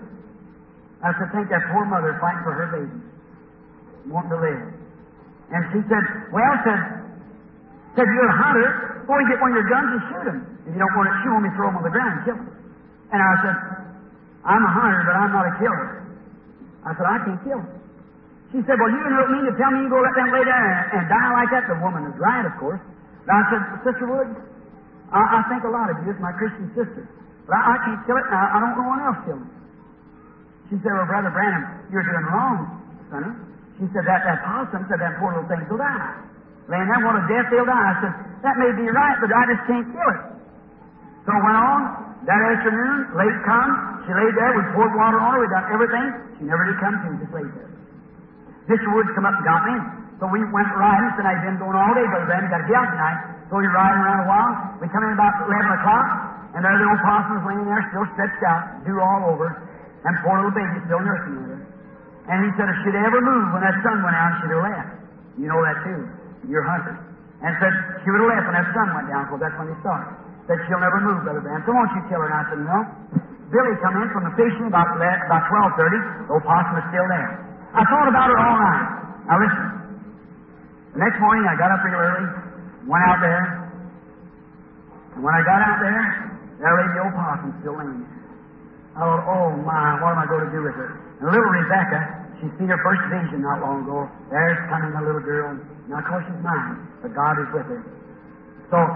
I said, think that poor mother fighting for her baby, wanting to live. And she said, well, said, said you're a hunter, go and get one of your guns and shoot him. If you don't want to shoot him, you throw him on the ground and kill him. And I said, I'm a hunter, but I'm not a killer. I said, I can't kill him. She said, well, you don't mean to tell me you go let them lay there and, and die like that? The woman is right, of course. And I said, Sister Wood, I, I think a lot of you. It's my Christian sister. But I, I can't kill it, and I, I don't know one else kill him. She said, well, Brother Branham, you're doing wrong, sonny. She said, that, that possum said that poor little thing will die. Laying there, what a death they'll die. I said, that may be right, but I just can't kill it. So I went on. That afternoon, late come, she laid there. We poured water on her. We got everything. She never did come to. Just laid there. Mister Woods come up and got me. So we went riding. Said, I've been going all day, Brother Branham. Got to get out tonight. So we were riding around a while. We come in about eleven o'clock, and there the old possum was laying there, still stretched out, dew all over, and poor little baby still nursing her. And he said, if she'd ever moved when that sun went out, she'd have left. You know that too. You're hunter. And said she would have left when that sun went down, because that's when they started. Said she'll never move, Brother Branham. So won't you kill her? And I said, no. Billy come in from the fishing about about twelve thirty. The old possum was still there. I thought about her all night. Now listen. The next morning I got up real early, went out there. And when I got out there, there lay the old possum still laying there. I thought, oh my, what am I going to do with her? And little Rebecca, she's seen her first vision not long ago. There's coming the little girl. Now, of course, she's mine, but God is with her. So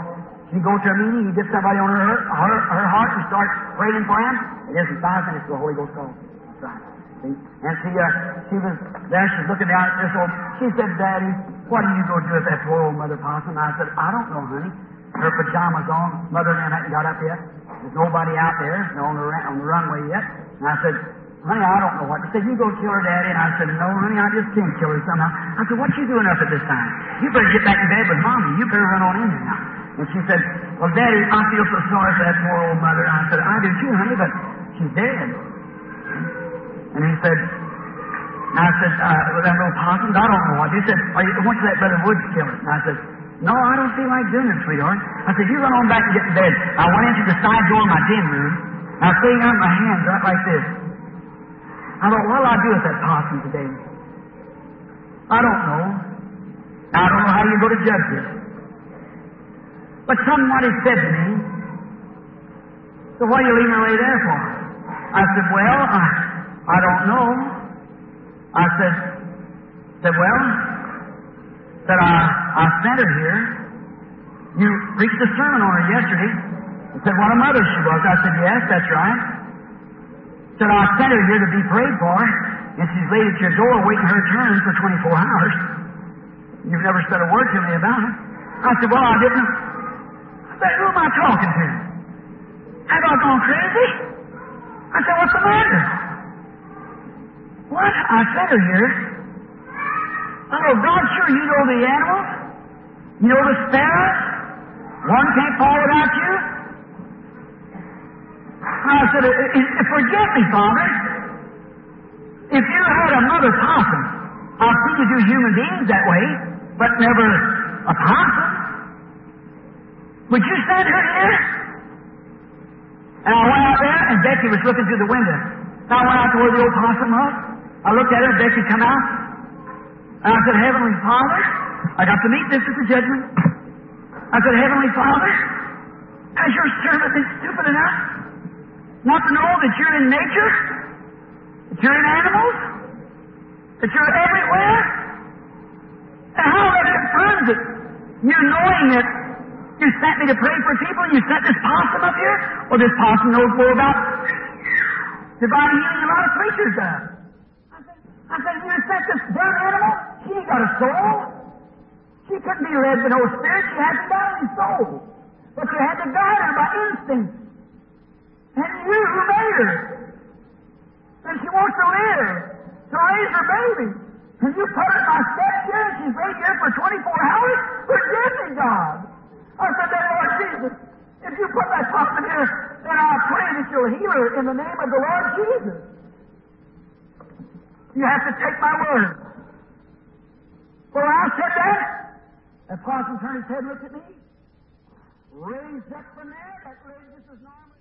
She goes to a meeting, you get somebody on her, her, her heart and start praying for him. It isn't five minutes till the Holy Ghost calls. That's right. See? And she, uh, she was there, she's looking down at this old, she said, Daddy, what are you going to do with that poor old Mother Possum? I said, I don't know, honey. Her pajamas on, Mother and hadn't got up yet. There's nobody out there on the, on the runway yet. And I said, honey, I don't know what. She said, you go kill her, Daddy. And I said, no, honey, I just can't kill her somehow. I said, what you doing up at this time? You better get back in bed with Mommy. You better run on in here now. And she said, well, Daddy, I feel so sorry for that poor old mother. And I said, I do too, honey, but she's dead. And he said, and I said, uh, well, that little possum, I don't know what. He said, are you, why don't you let Brother Woods kill it? And I said, no, I don't feel like doing it, sweetheart. I said, you run on back and get in bed. I went into the side door of my den room. I was sitting out my hands right like this. I thought, what'll I do with that possum today? I don't know. I don't know how you're going to judge this. But somebody said to me, so what are you leaving her lay there for? I said, well, I, I don't know. I said, said, well, said, I, I sent her here. You preached a sermon on her yesterday. I said, what a mother she was. I said, yes, that's right. Said, I sent her here to be prayed for, and she's laid at your door waiting her turn for twenty-four hours. You've never said a word to me about it. I said, well, I didn't. I said, who am I talking to? Have I gone crazy? I said, what's the matter? What? I sent her here. I go, God, sure, you know the animals. You know the sparrows. One can't fall without you. I said, forget me, Father. If you had a mother possum, I've seen you do human beings that way, but never a possum. Would you send her here? And I went out there, and Becky was looking through the window. And I went out to where the old possum was. I looked at her, and Becky come out. And I said, Heavenly Father, I got to meet this at the judgment. I said, Heavenly Father, has your servant been stupid enough not to know that you're in nature, that you're in animals, that you're everywhere? And how that confirms it? You knowing that you sent me to pray for people, and you sent this possum up here? Well, this possum knows more about divine healing than a lot of preachers does. I said, I said, you sent this dead animal? She ain't got a soul. She couldn't be led by no spirit. She hasn't got any soul. But you had to guide her by instinct. And you who made her. And she wants to live, to raise her baby. And you put her in my steps here, and she's laid here for twenty-four hours? Forgive me, God. I said, then, Lord Jesus, if you put that possum here, then I pray that you'll heal her in the name of the Lord Jesus. You have to take my word. Well, I said that. That possum turned his head, looked at me, raised up from there. That raised just as normal.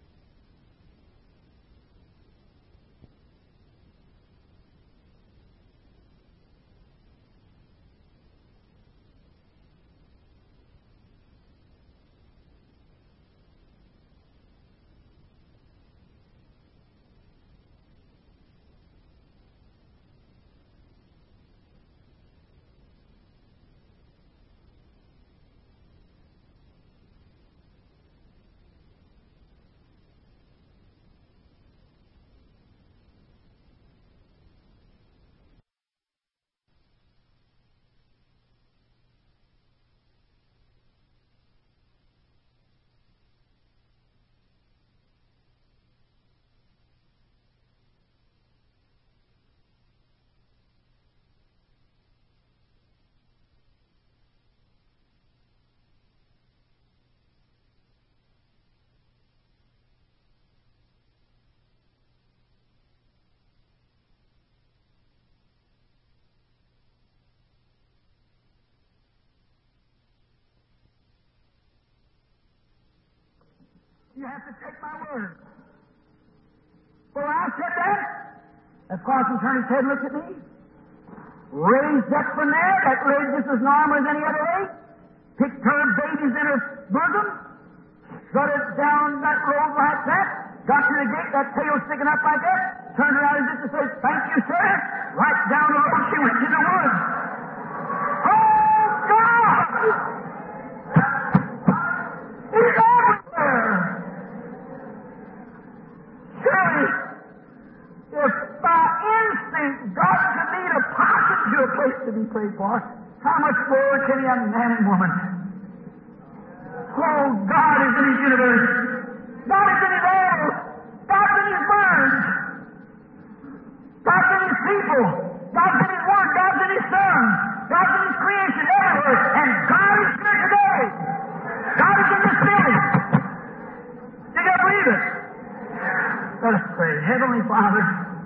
You have to take my word. Well, I said that. That possum turned his head, looked at me, raised up from there. That raised just as normal as any other raised. Picked her babies in her bosom, got it down that road like that, got to the gate, that tail sticking up like that, turned around as if to say, thank you, sir. Right down the road she went to the woods. Oh, God! He should need a pocket to a place to be prayed for, how much more can a man and woman? Oh, God is in His universe. God is in His world. God's in His words. God's in His people. God's in His Word. God's in His Son. God's in His creation everywhere. And God is here today. God is in this building. Did you believe it? Let us pray. Heavenly Father,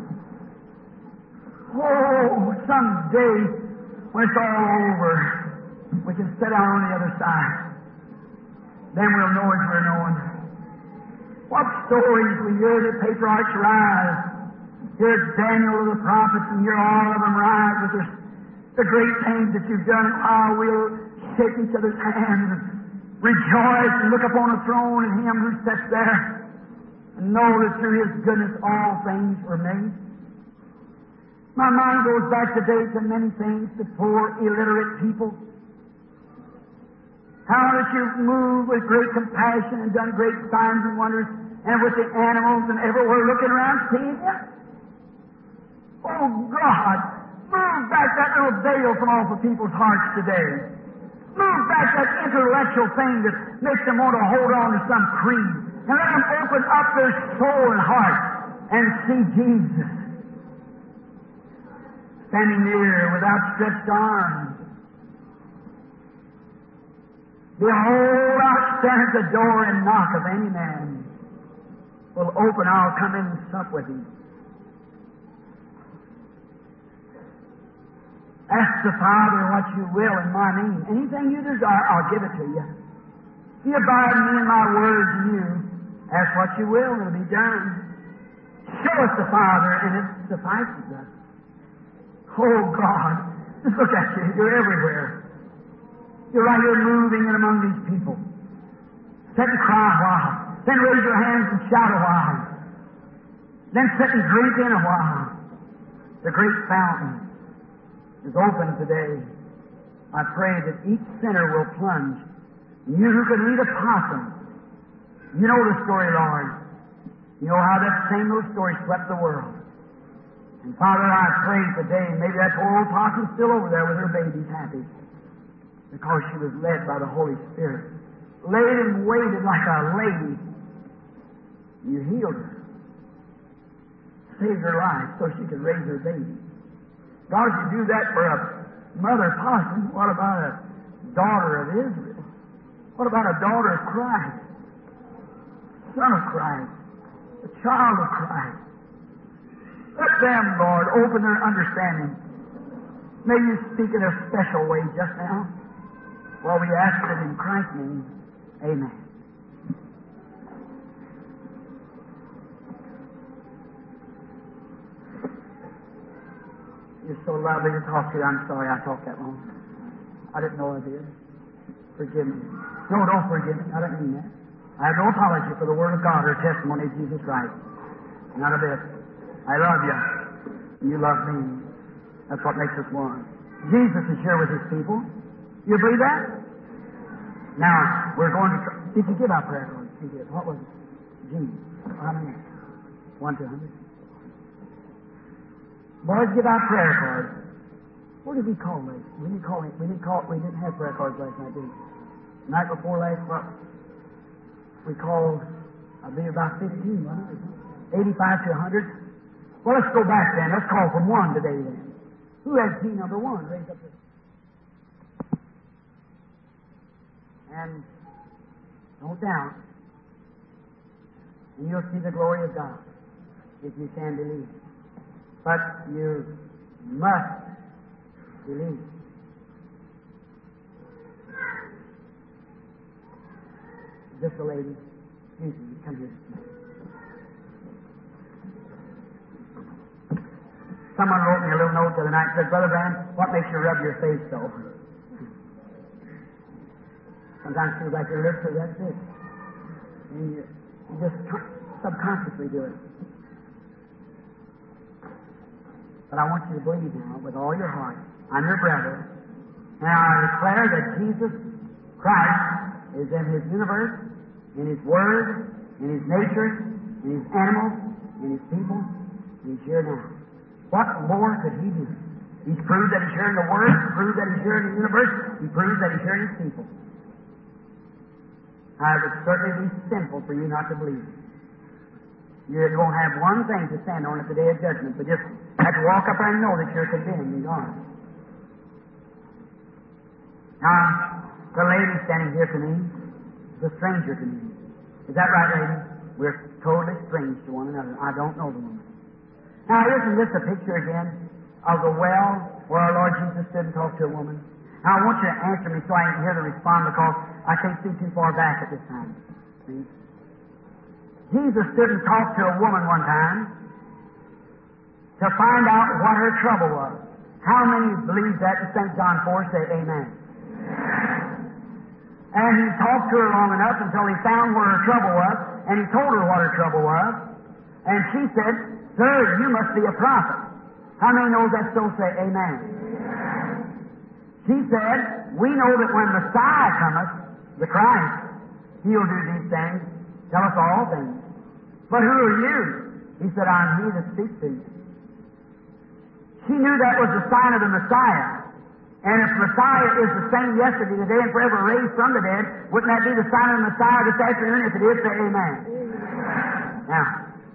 oh, someday when it's all over, we can sit down on the other side. Then we'll know as we're knowing. What stories we hear the patriarchs rise. Hear Daniel of the prophets and hear all of them rise with their, the great things that you've done, and how we'll shake each other's hands and rejoice and look upon the throne and Him who sits there and know that through His goodness all things were made. My mind goes back today to many things, to poor, illiterate people. How that you've moved with great compassion and done great signs and wonders, and with the animals and everywhere looking around, seeing you. Oh God, move back that little veil from off of people's hearts today. Move back that intellectual thing that makes them want to hold on to some creed, and let them open up their soul and heart and see Jesus standing near with outstretched arms. Behold, I'll stand at the door and knock. If any man will open, I'll come in and sup with him. Ask the Father what you will in my name. Anything you desire, I'll give it to you. If you abide in me and my words in you, ask what you will, it'll be done. Show us the Father, and it suffices us. Oh, God, just look at you. You're everywhere. You're right here moving in among these people. Sit and cry a while. Then raise your hands and shout a while. Then sit and drink in a while. The great fountain is open today. I pray that each sinner will plunge. You who can lead a possum, you know the story, Lord. You know how that same little story swept the world. And Father, I pray today, maybe that poor old possum's still over there with her babies happy, because she was led by the Holy Spirit. Laid and waited like a lady. You healed her. Saved her life so she could raise her baby. God, if you do that for a mother possum, what about a daughter of Israel? What about a daughter of Christ? Son of Christ? A child of Christ? Let them, Lord, open their understanding. May you speak in a special way just now. Well, we ask it in Christ's name. Amen. You're so lovely to talk to you. I'm sorry I talked that long. I didn't know I did. Forgive me. No, don't forgive me. I didn't mean that. I have no apology for the Word of God or testimony of Jesus Christ. Not a bit. I love you. You love me. That's what makes us one. Jesus is here with His people. You believe that? Now, we're going to try. Did you give out prayer cards? You did. What was it? G. How many? One to a hundred. Boys, give out prayer cards. What did we call last? We didn't call it. We didn't call. We didn't have prayer cards last night, did we? Night before last, what? We called. I believe about fifteen, wasn't it? Eighty-five to a hundred. Well, let's go back then. Let's call from one today then. Who has key number one? Raise up your... And don't doubt. And you'll see the glory of God if you can believe. But you must believe. Just a lady. Excuse me. Come here. Someone wrote me a little note the other night and said, Brother Branham, what makes you rub your face so? Sometimes it feels like your lips are that big. And you, you just subconsciously do it. But I want you to believe now with all your heart. I'm your brother. And I declare that Jesus Christ is in His universe, in His Word, in His nature, in His animals, in His people. And He's here now. What more could he do? He's proved that he's here in the Word, he's proved that he's here in the universe, he proves that he's here in his people. Now, it would certainly be sinful for you not to believe it. You won't have one thing to stand on at the day of judgment, but just have to walk up there and know that you're condemned and gone. Now, the lady standing here to me is a stranger to me. Is that right, lady? We're totally strange to one another. I don't know the woman. Now, isn't this a picture again of the well where our Lord Jesus stood and talked to a woman? Now, I want you to answer me so I can hear the response, because I can't see too far back at this time. See? Jesus stood and talked to a woman one time to find out what her trouble was. How many believe that in Saint John four? Say amen. And he talked to her long enough until he found where her trouble was, and he told her what her trouble was. And she said, "Sir, you must be a prophet." How many knows that so? Say amen. She said, "We know that when Messiah cometh, the Christ, he'll do these things, tell us all things. But who are you?" He said, "I'm he that speaks to you." She knew that was the sign of the Messiah. And if Messiah is the same yesterday, today, and forever raised from the dead, wouldn't that be the sign of the Messiah this afternoon? If it is, say amen. Now,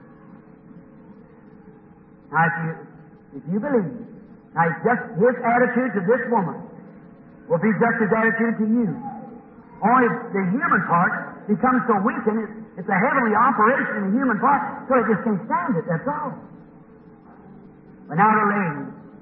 now if you if you believe, now just his attitude to this woman will be just his attitude to you. Only the human part becomes so weakened, it's, it's a heavenly operation in the human part, so it just can't stand it, that's all. But now the lady,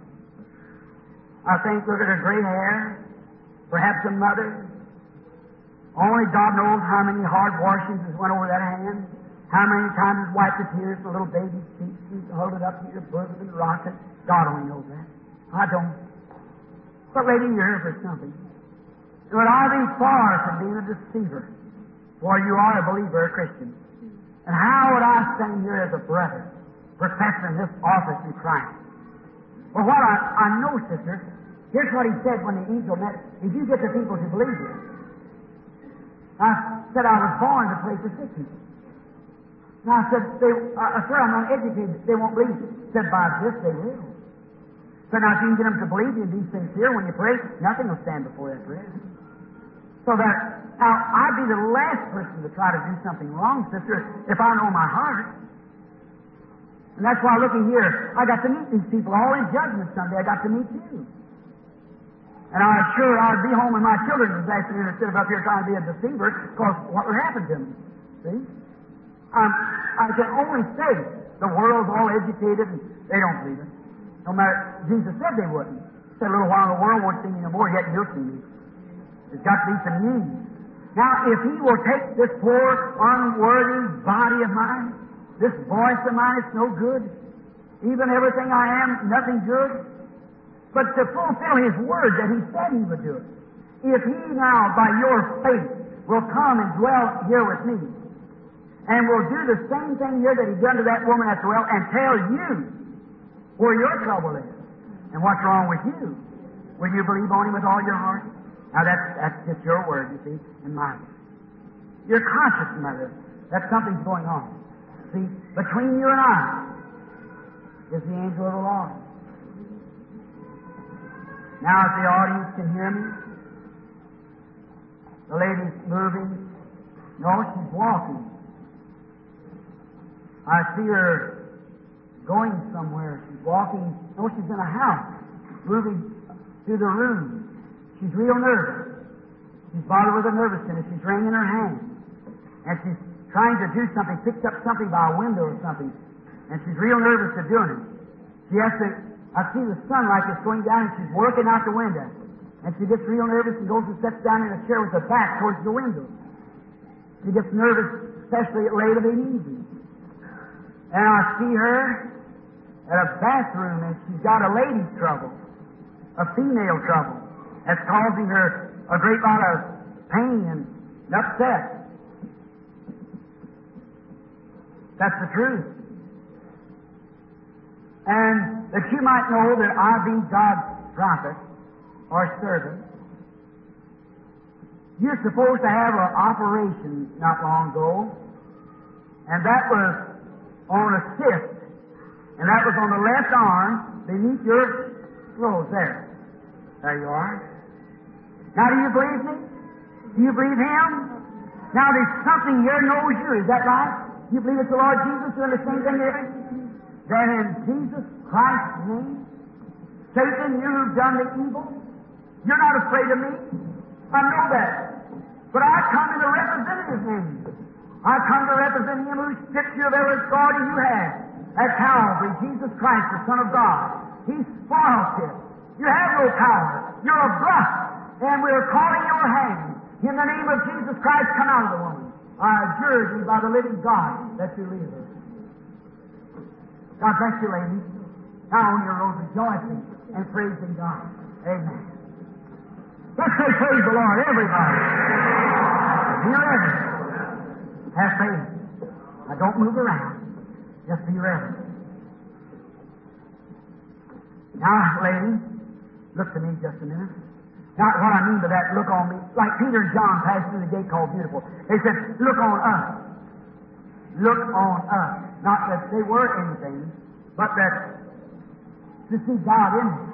I think, look at her gray hair, perhaps a mother. Only God knows how many hard washings has went over that hand, how many times has wiped the tears from a little baby's cheeks and held it up to your bosom and rocked it. God only knows that. I don't. But lady, you're here for something. But I be far from being a deceiver, for you are a believer, a Christian. And how would I stand here as a brother, professing this office in Christ? Well, what I, I know, sister, here's what he said when the angel met. If you get the people to believe you, I said I was born to pray for sick people. And I said, they, I said, I'm uneducated. They won't believe you. He said, by this they will. So now if you can get them to believe you and be sincere when you pray, nothing will stand before that prayer. So that, now, I'd be the last person to try to do something wrong, sister, if I know my heart. And that's why, looking here, I got to meet these people. All in judgment someday, I got to meet you. And I'm sure I'd be home with my children this afternoon instead of up here trying to be a deceiver, because what would happen to me? See? Um, I can only say the world's all educated and they don't believe it. No matter, Jesus said they wouldn't. He said, a little while the world won't see me no more, yet you'll see me. There's got to be some need. Now, if he will take this poor, unworthy body of mine, this voice of mine is no good, even everything I am, nothing good, but to fulfill his word that he said he would do it. If he now, by your faith, will come and dwell here with me, and will do the same thing here that he done to that woman at the well, and tell you where your trouble is and what's wrong with you, will you believe on him with all your heart? Now that's, that's just your word, you see, and mine. You're conscious, mother, that something's going on. See, between you and I is the angel of the Lord. Now, if the audience can hear me, the lady's moving. No, she's walking. I see her going somewhere. She's walking. No, she's in a house, moving through the room. She's real nervous. She's bothered with a nervousness. She's wringing her hands. And she's trying to do something, picked up something by a window or something, and she's real nervous to doing it. She has to, I see the sunlight is going down, and she's working out the window. And she gets real nervous and goes and sits down in a chair with her back towards the window. She gets nervous, especially late of the evening. And I see her at a bathroom, and she's got a lady's trouble, a female trouble, that's causing her a great lot of pain and upset. That's the truth. And that you might know that I be God's prophet or servant. You're supposed to have an operation not long ago, and that was on a cyst And that was on the left arm beneath your clothes there. There you are. Now, do you believe me? Do you believe Him? Now, there's something here knows you. Is that right? You believe it's the Lord Jesus doing the same thing here? Then in Jesus Christ's name, Satan, you who've done the evil, you're not afraid of me. I know that. But I come in to represent His name. I come to represent Him who stripped you of every authority you had at Calvary, Jesus Christ, the Son of God. He spoiled you. You have no power. You're a bluff. And we're calling your hand. In the name of Jesus Christ, come out of the woman. I adjure thee by the living God that you leave her. God bless you, ladies. Now on your road rejoicing and praising God. Amen. Let's say praise the Lord, everybody. Be ready. Have faith. Now don't move around. Just be ready. Now, ladies, look to me just a minute. Now, what I mean by that, look on me. Like Peter and John passed through the gate called Beautiful. They said, look on us. Look on us. Not that they were anything, but that to see God in them.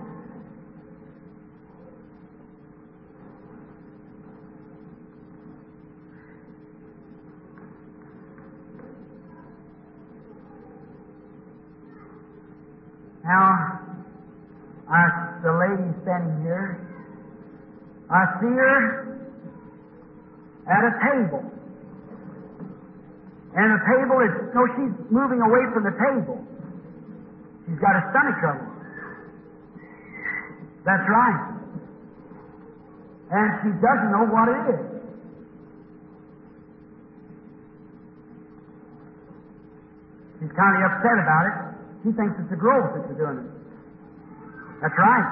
Now, I, the lady standing here, I see her at a table. And the table is, no, she's moving away from the table. She's got a stomach trouble. That's right. And she doesn't know what it is. She's kind of upset about it. She thinks it's the growth that's doing it. That's right.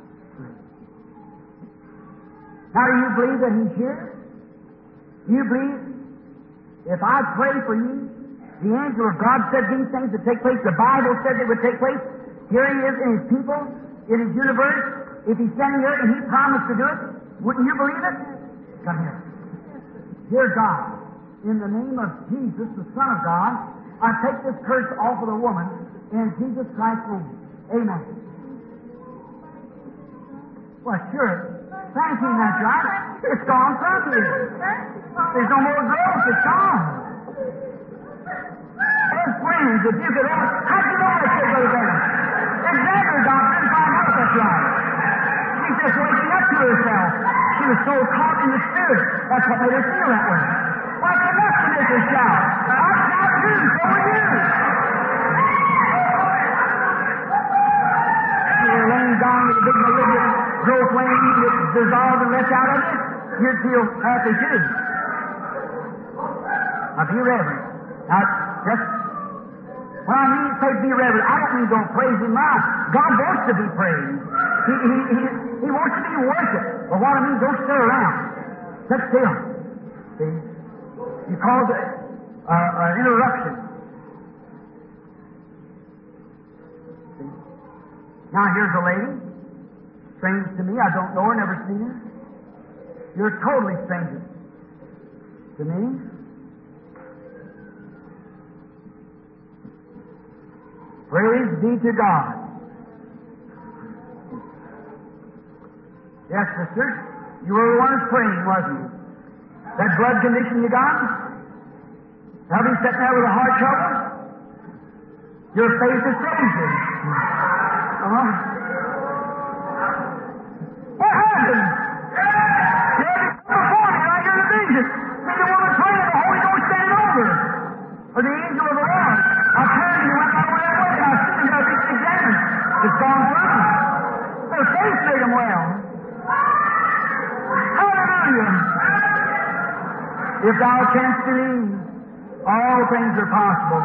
Now, do you believe that He's here? Do you believe if I pray for you, the angel of God said these things would take place, the Bible said they would take place, here He is in His people, in His universe, if He's standing here and He promised to do it, wouldn't you believe it? Come here. Dear God, in the name of Jesus, the Son of God, I take this curse off of the woman in Jesus Christ's name. Amen. Well, sure. Thank you, that's right. It's gone from you. There's no more growth. It's gone. As friends, if you could ask, how'd you know I said Brother Branham? Examine her, doctor, and find out that's right. She's just waking up to herself. She was so caught in the Spirit. That's what made her feel that way. Why, it's enough to make her shout. I shout too, so are you. You're laying down with a big malignant growth when it's dissolved and left out of it, you'd feel happy too. Now be reverent. Now, just, when I mean say be reverent, I don't mean don't praise Him now. God wants to be praised. He, he, he, he wants to be worshipped. But what I mean, don't stir around. Sit still. See? You cause an uh, uh, interruption. See? Now here's a lady. Strange to me. I don't know her, never seen her. You're totally strangers to me. Praise be to God. Yes, sister, you were the one who's praying, wasn't you? That blood condition you got? Have you sitting there with a heart trouble? Your faith has saved you. Uh-huh. What happened? You had to come before me right here in the vision. See the woman praying, the Holy Ghost standing over her. Or the angel of the Lord. I turned and you went right over that way, and I see you got to be examined. It's gone through. Their faith made them well. Hallelujah. If thou canst believe, all things are possible.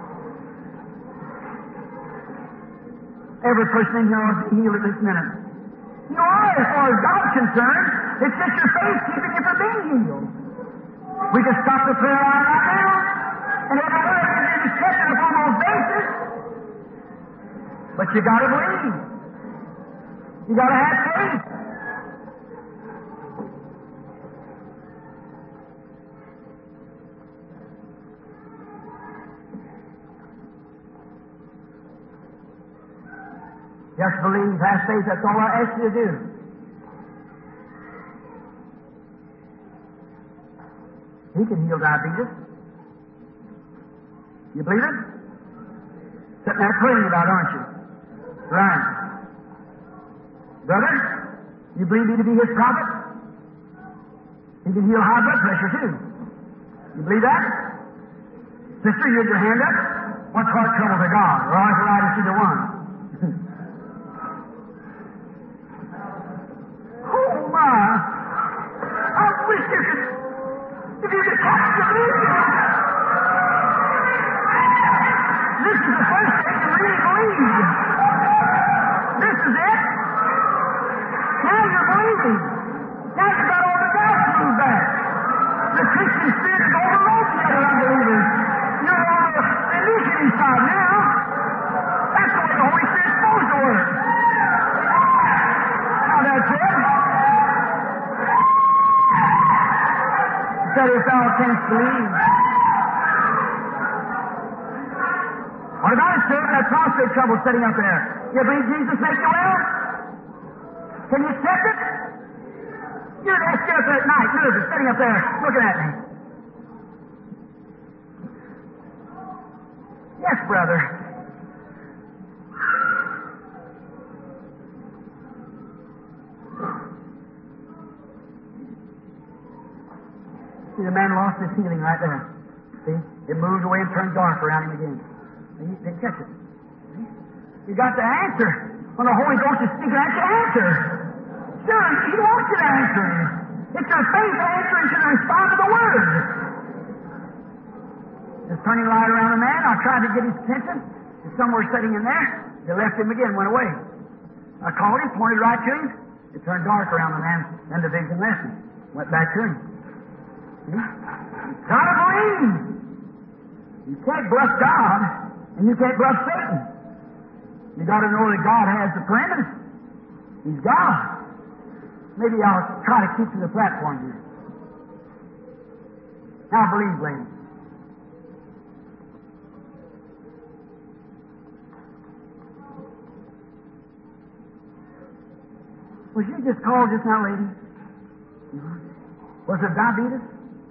Every person in here is healed at this minute. You are, as far as God's concerned. It's just your faith keeping you from being healed. We can stop the prayer line right now, and every word is accepted upon those bases. But you got to believe. You got to have faith. Just believe, have faith, that's all I ask you to do. He can heal diabetes. You believe it? Sitting there praying about it, aren't you? Right. Brother, you believe me to be his prophet? He can heal high blood pressure, too. You believe that? Sister, you had your hand up? What's heart trouble to God? Or arthritis, either one? Oh, my. I wish you could, if you could catch the vision. This is the first thing you really believe. This is it. Now you're believing. Now you've got all the doubts moved back. The Christian spirit has overrode the other unbelievers. You're on the initiative side now. That's the way the Holy Spirit's supposed to work. Now that's it. Said if thou canst believe. What about it, sir? That prostate trouble sitting up there. You believe Jesus make you well? Can you accept it? You're there sitting up there at night, nervous, sitting up there looking at me. Yes, brother. See, the man lost his healing right there. See? It moved away and turned dark around him again. You didn't catch it. You got the answer. When the Holy Ghost is speaking, that's the answer. Sure, He wants you to answer. It's your faith answering to respond to the Word. Just turning the light around the man, I tried to get his attention. He's somewhere sitting in there. They left him again, went away. I called him, pointed right to him. It turned dark around the man, and the vision left him. Went back to him. See? You've got to believe. You can't bluff God, and you can't bluff Satan. You got to know that God has the preeminence. He's God. Maybe I'll try to keep to the platform here. Now believe, ladies. Was you just called just now, lady? Was it diabetes?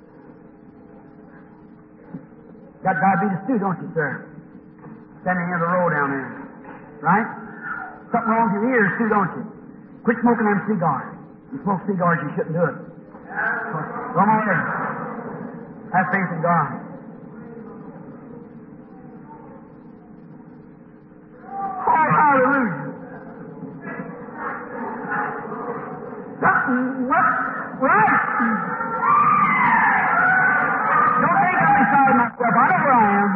Got diabetes too, don't you, sir? Standing near the road down there. Right? Something wrong with your ears too, don't you? Quit smoking them cigars. You smoke cigars, you shouldn't do it. Come on in. Have faith in God. Oh, hallelujah. What? Right? Don't think I'm beside myself. I know where I am.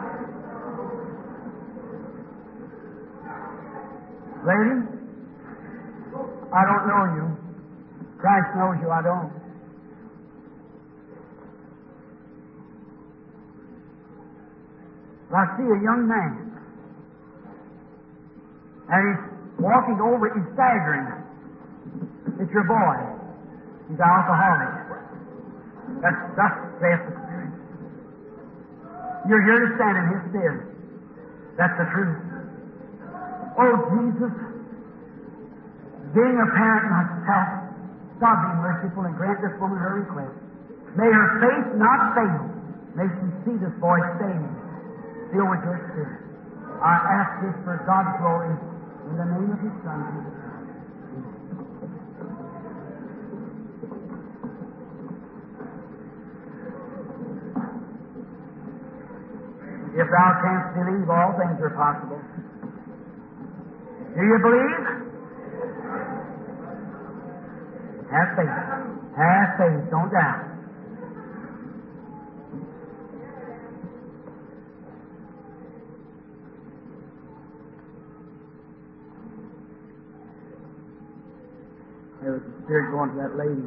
Lady, I don't know you. Christ knows you, I don't. But I see a young man, and he's walking over, he's staggering. It's your boy. He's an alcoholic. That's, that's saith the Spirit. You're here to stand in His stead. That's the truth. Oh, Jesus, being a parent myself, God be merciful and grant this woman her request. May her faith not fail. May she see this boy saved, filled with your Spirit. I ask this for God's glory in the name of His Son, Jesus Christ. If thou canst believe, all things are possible. Do you believe? Have faith. Have faith. Don't doubt. There was a spirit going to that lady.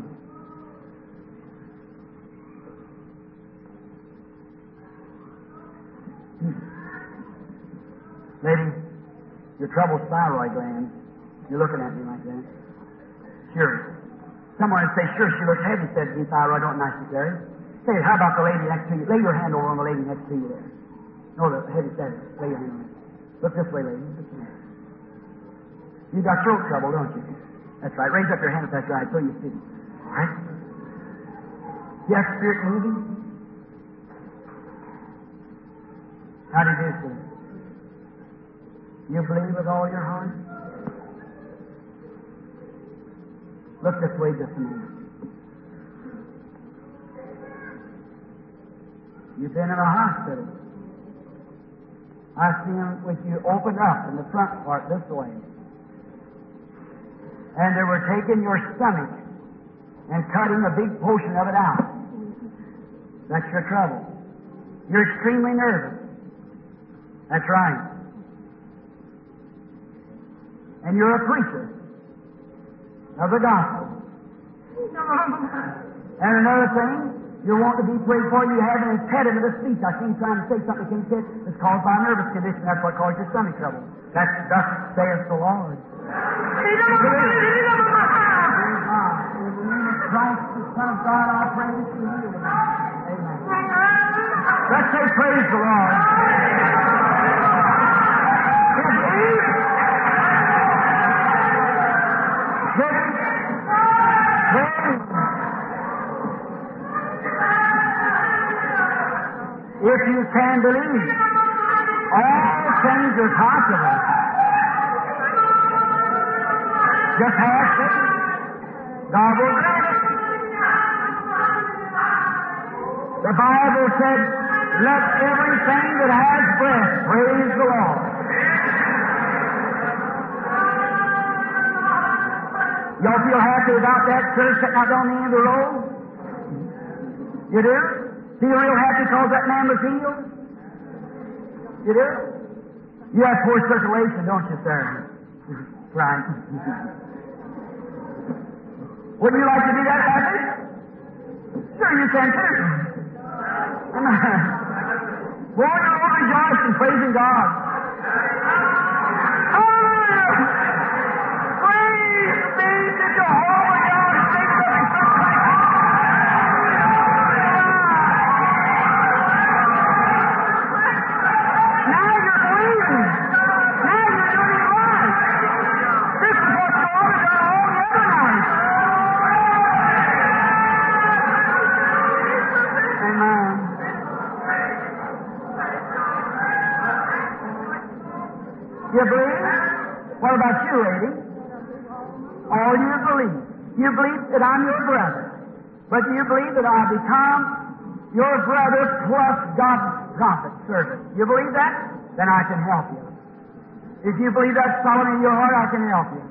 Lady, your trouble's thyroid gland. You're looking at me like that. Sure. Someone would say, sure, she looks heavy, said to me, thyroid, don't nice to carry. Say, how about the lady next to you? Lay your hand over on the lady next to you there. No, the heavy said, lay your hand on it. Look this way, lady. Look this way. You got throat trouble, don't you? That's right. Raise up your hand if that's right. So you see. All right? You have spirit moving? How do you do, sir? You believe with all your heart? Look this way just a minute. You've been in a hospital. I see them with you opened up in the front part this way. And they were taking your stomach and cutting a big portion of it out. That's your trouble. You're extremely nervous. That's right. And you're a preacher of the gospel. And another thing, you want to be prayed for, you have an impediment of speech. I see you trying to say something you can't say. It's caused by a nervous condition. That's what caused your stomach trouble. That's thus saith the Lord. In the name of Christ, the Son of God, I pray that you heal him. Amen. Let's say praise the Lord. If you can believe, all things are possible. Just ask it. God will grant it. The Bible said, let everything that has breath praise the Lord. Y'all feel happy about that church sitting out on the end of the road? You do? Feel real happy because that man was healed? You do? You have poor circulation, don't you, sir? Right. Wouldn't you like to do that, happy? Sure, you can too. Boy, you're all rejoicing, praising God. Hallelujah! Praise be to Jehovah God, sing to me. Now you're believing. Now you're doing it right. This is what you ought to do all the other night. Amen. You believe? What about you, lady? All you believe. You believe that I'm your brother. But you believe that I become your brother plus God's prophet, servant. You believe that? Then I can help you. If you believe that's solid in your heart, I can help you.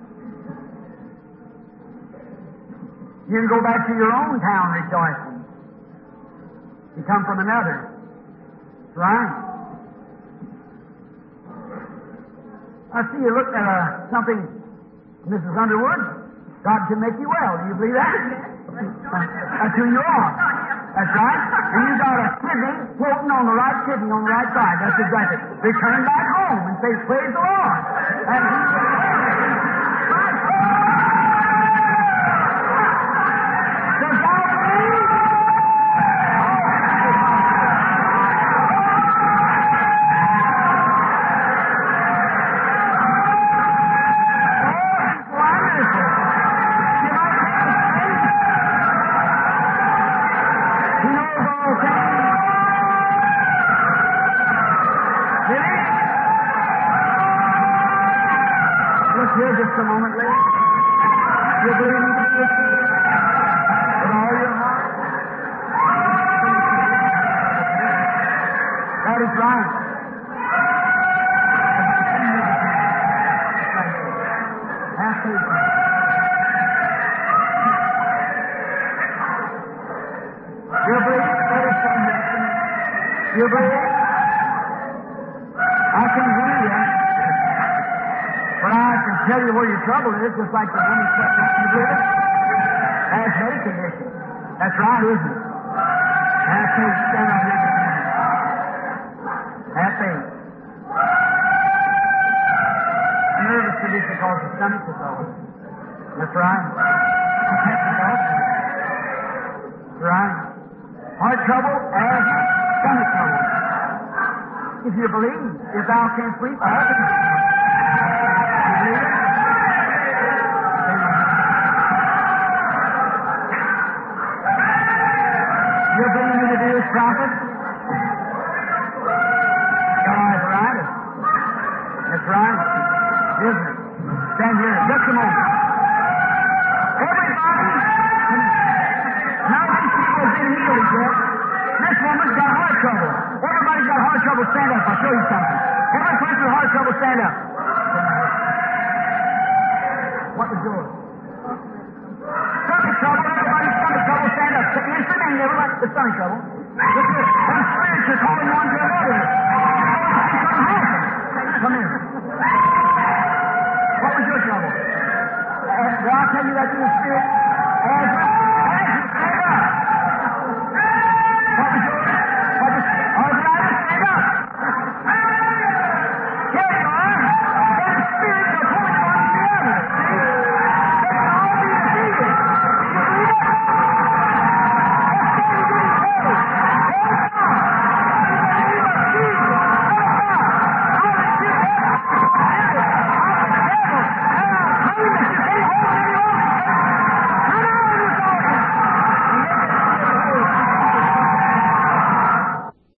You can go back to your own town rejoicing. You come from another. That's right. I see you looked at uh, something, Missus Underwood. God can make you well. Do you believe that? That's who you are. That's right. And you got a kidney floating on the right kidney on the right side. That's exactly. Return back home and say, praise the Lord. And does God believe? Here just a moment later. You believe in the with all your heart? That is right. Have faith. You believe? That is something. You believe? I can hear you. But I can tell you where your trouble is, just like the woman said, you believe it? That's head condition. That's right, isn't it? Have faith, stand up here. Have faith. A nervous condition causes the stomach to fall. That's right. That's right. Heart trouble, asthma, stomach trouble. If you believe, if thou canst sleep, I can. You believe it? trouble. Everybody's got heart trouble. Stand up. I'll show you something. Every person with heart trouble, stand up. What was yours? Stomach trouble. Everybody's stomach trouble. Stand up. Yes, the name. Everybody with stomach trouble. Look here. And spirits are calling one to another. Come here. What was your trouble? Uh, did I tell you that you were spirit? Asthma?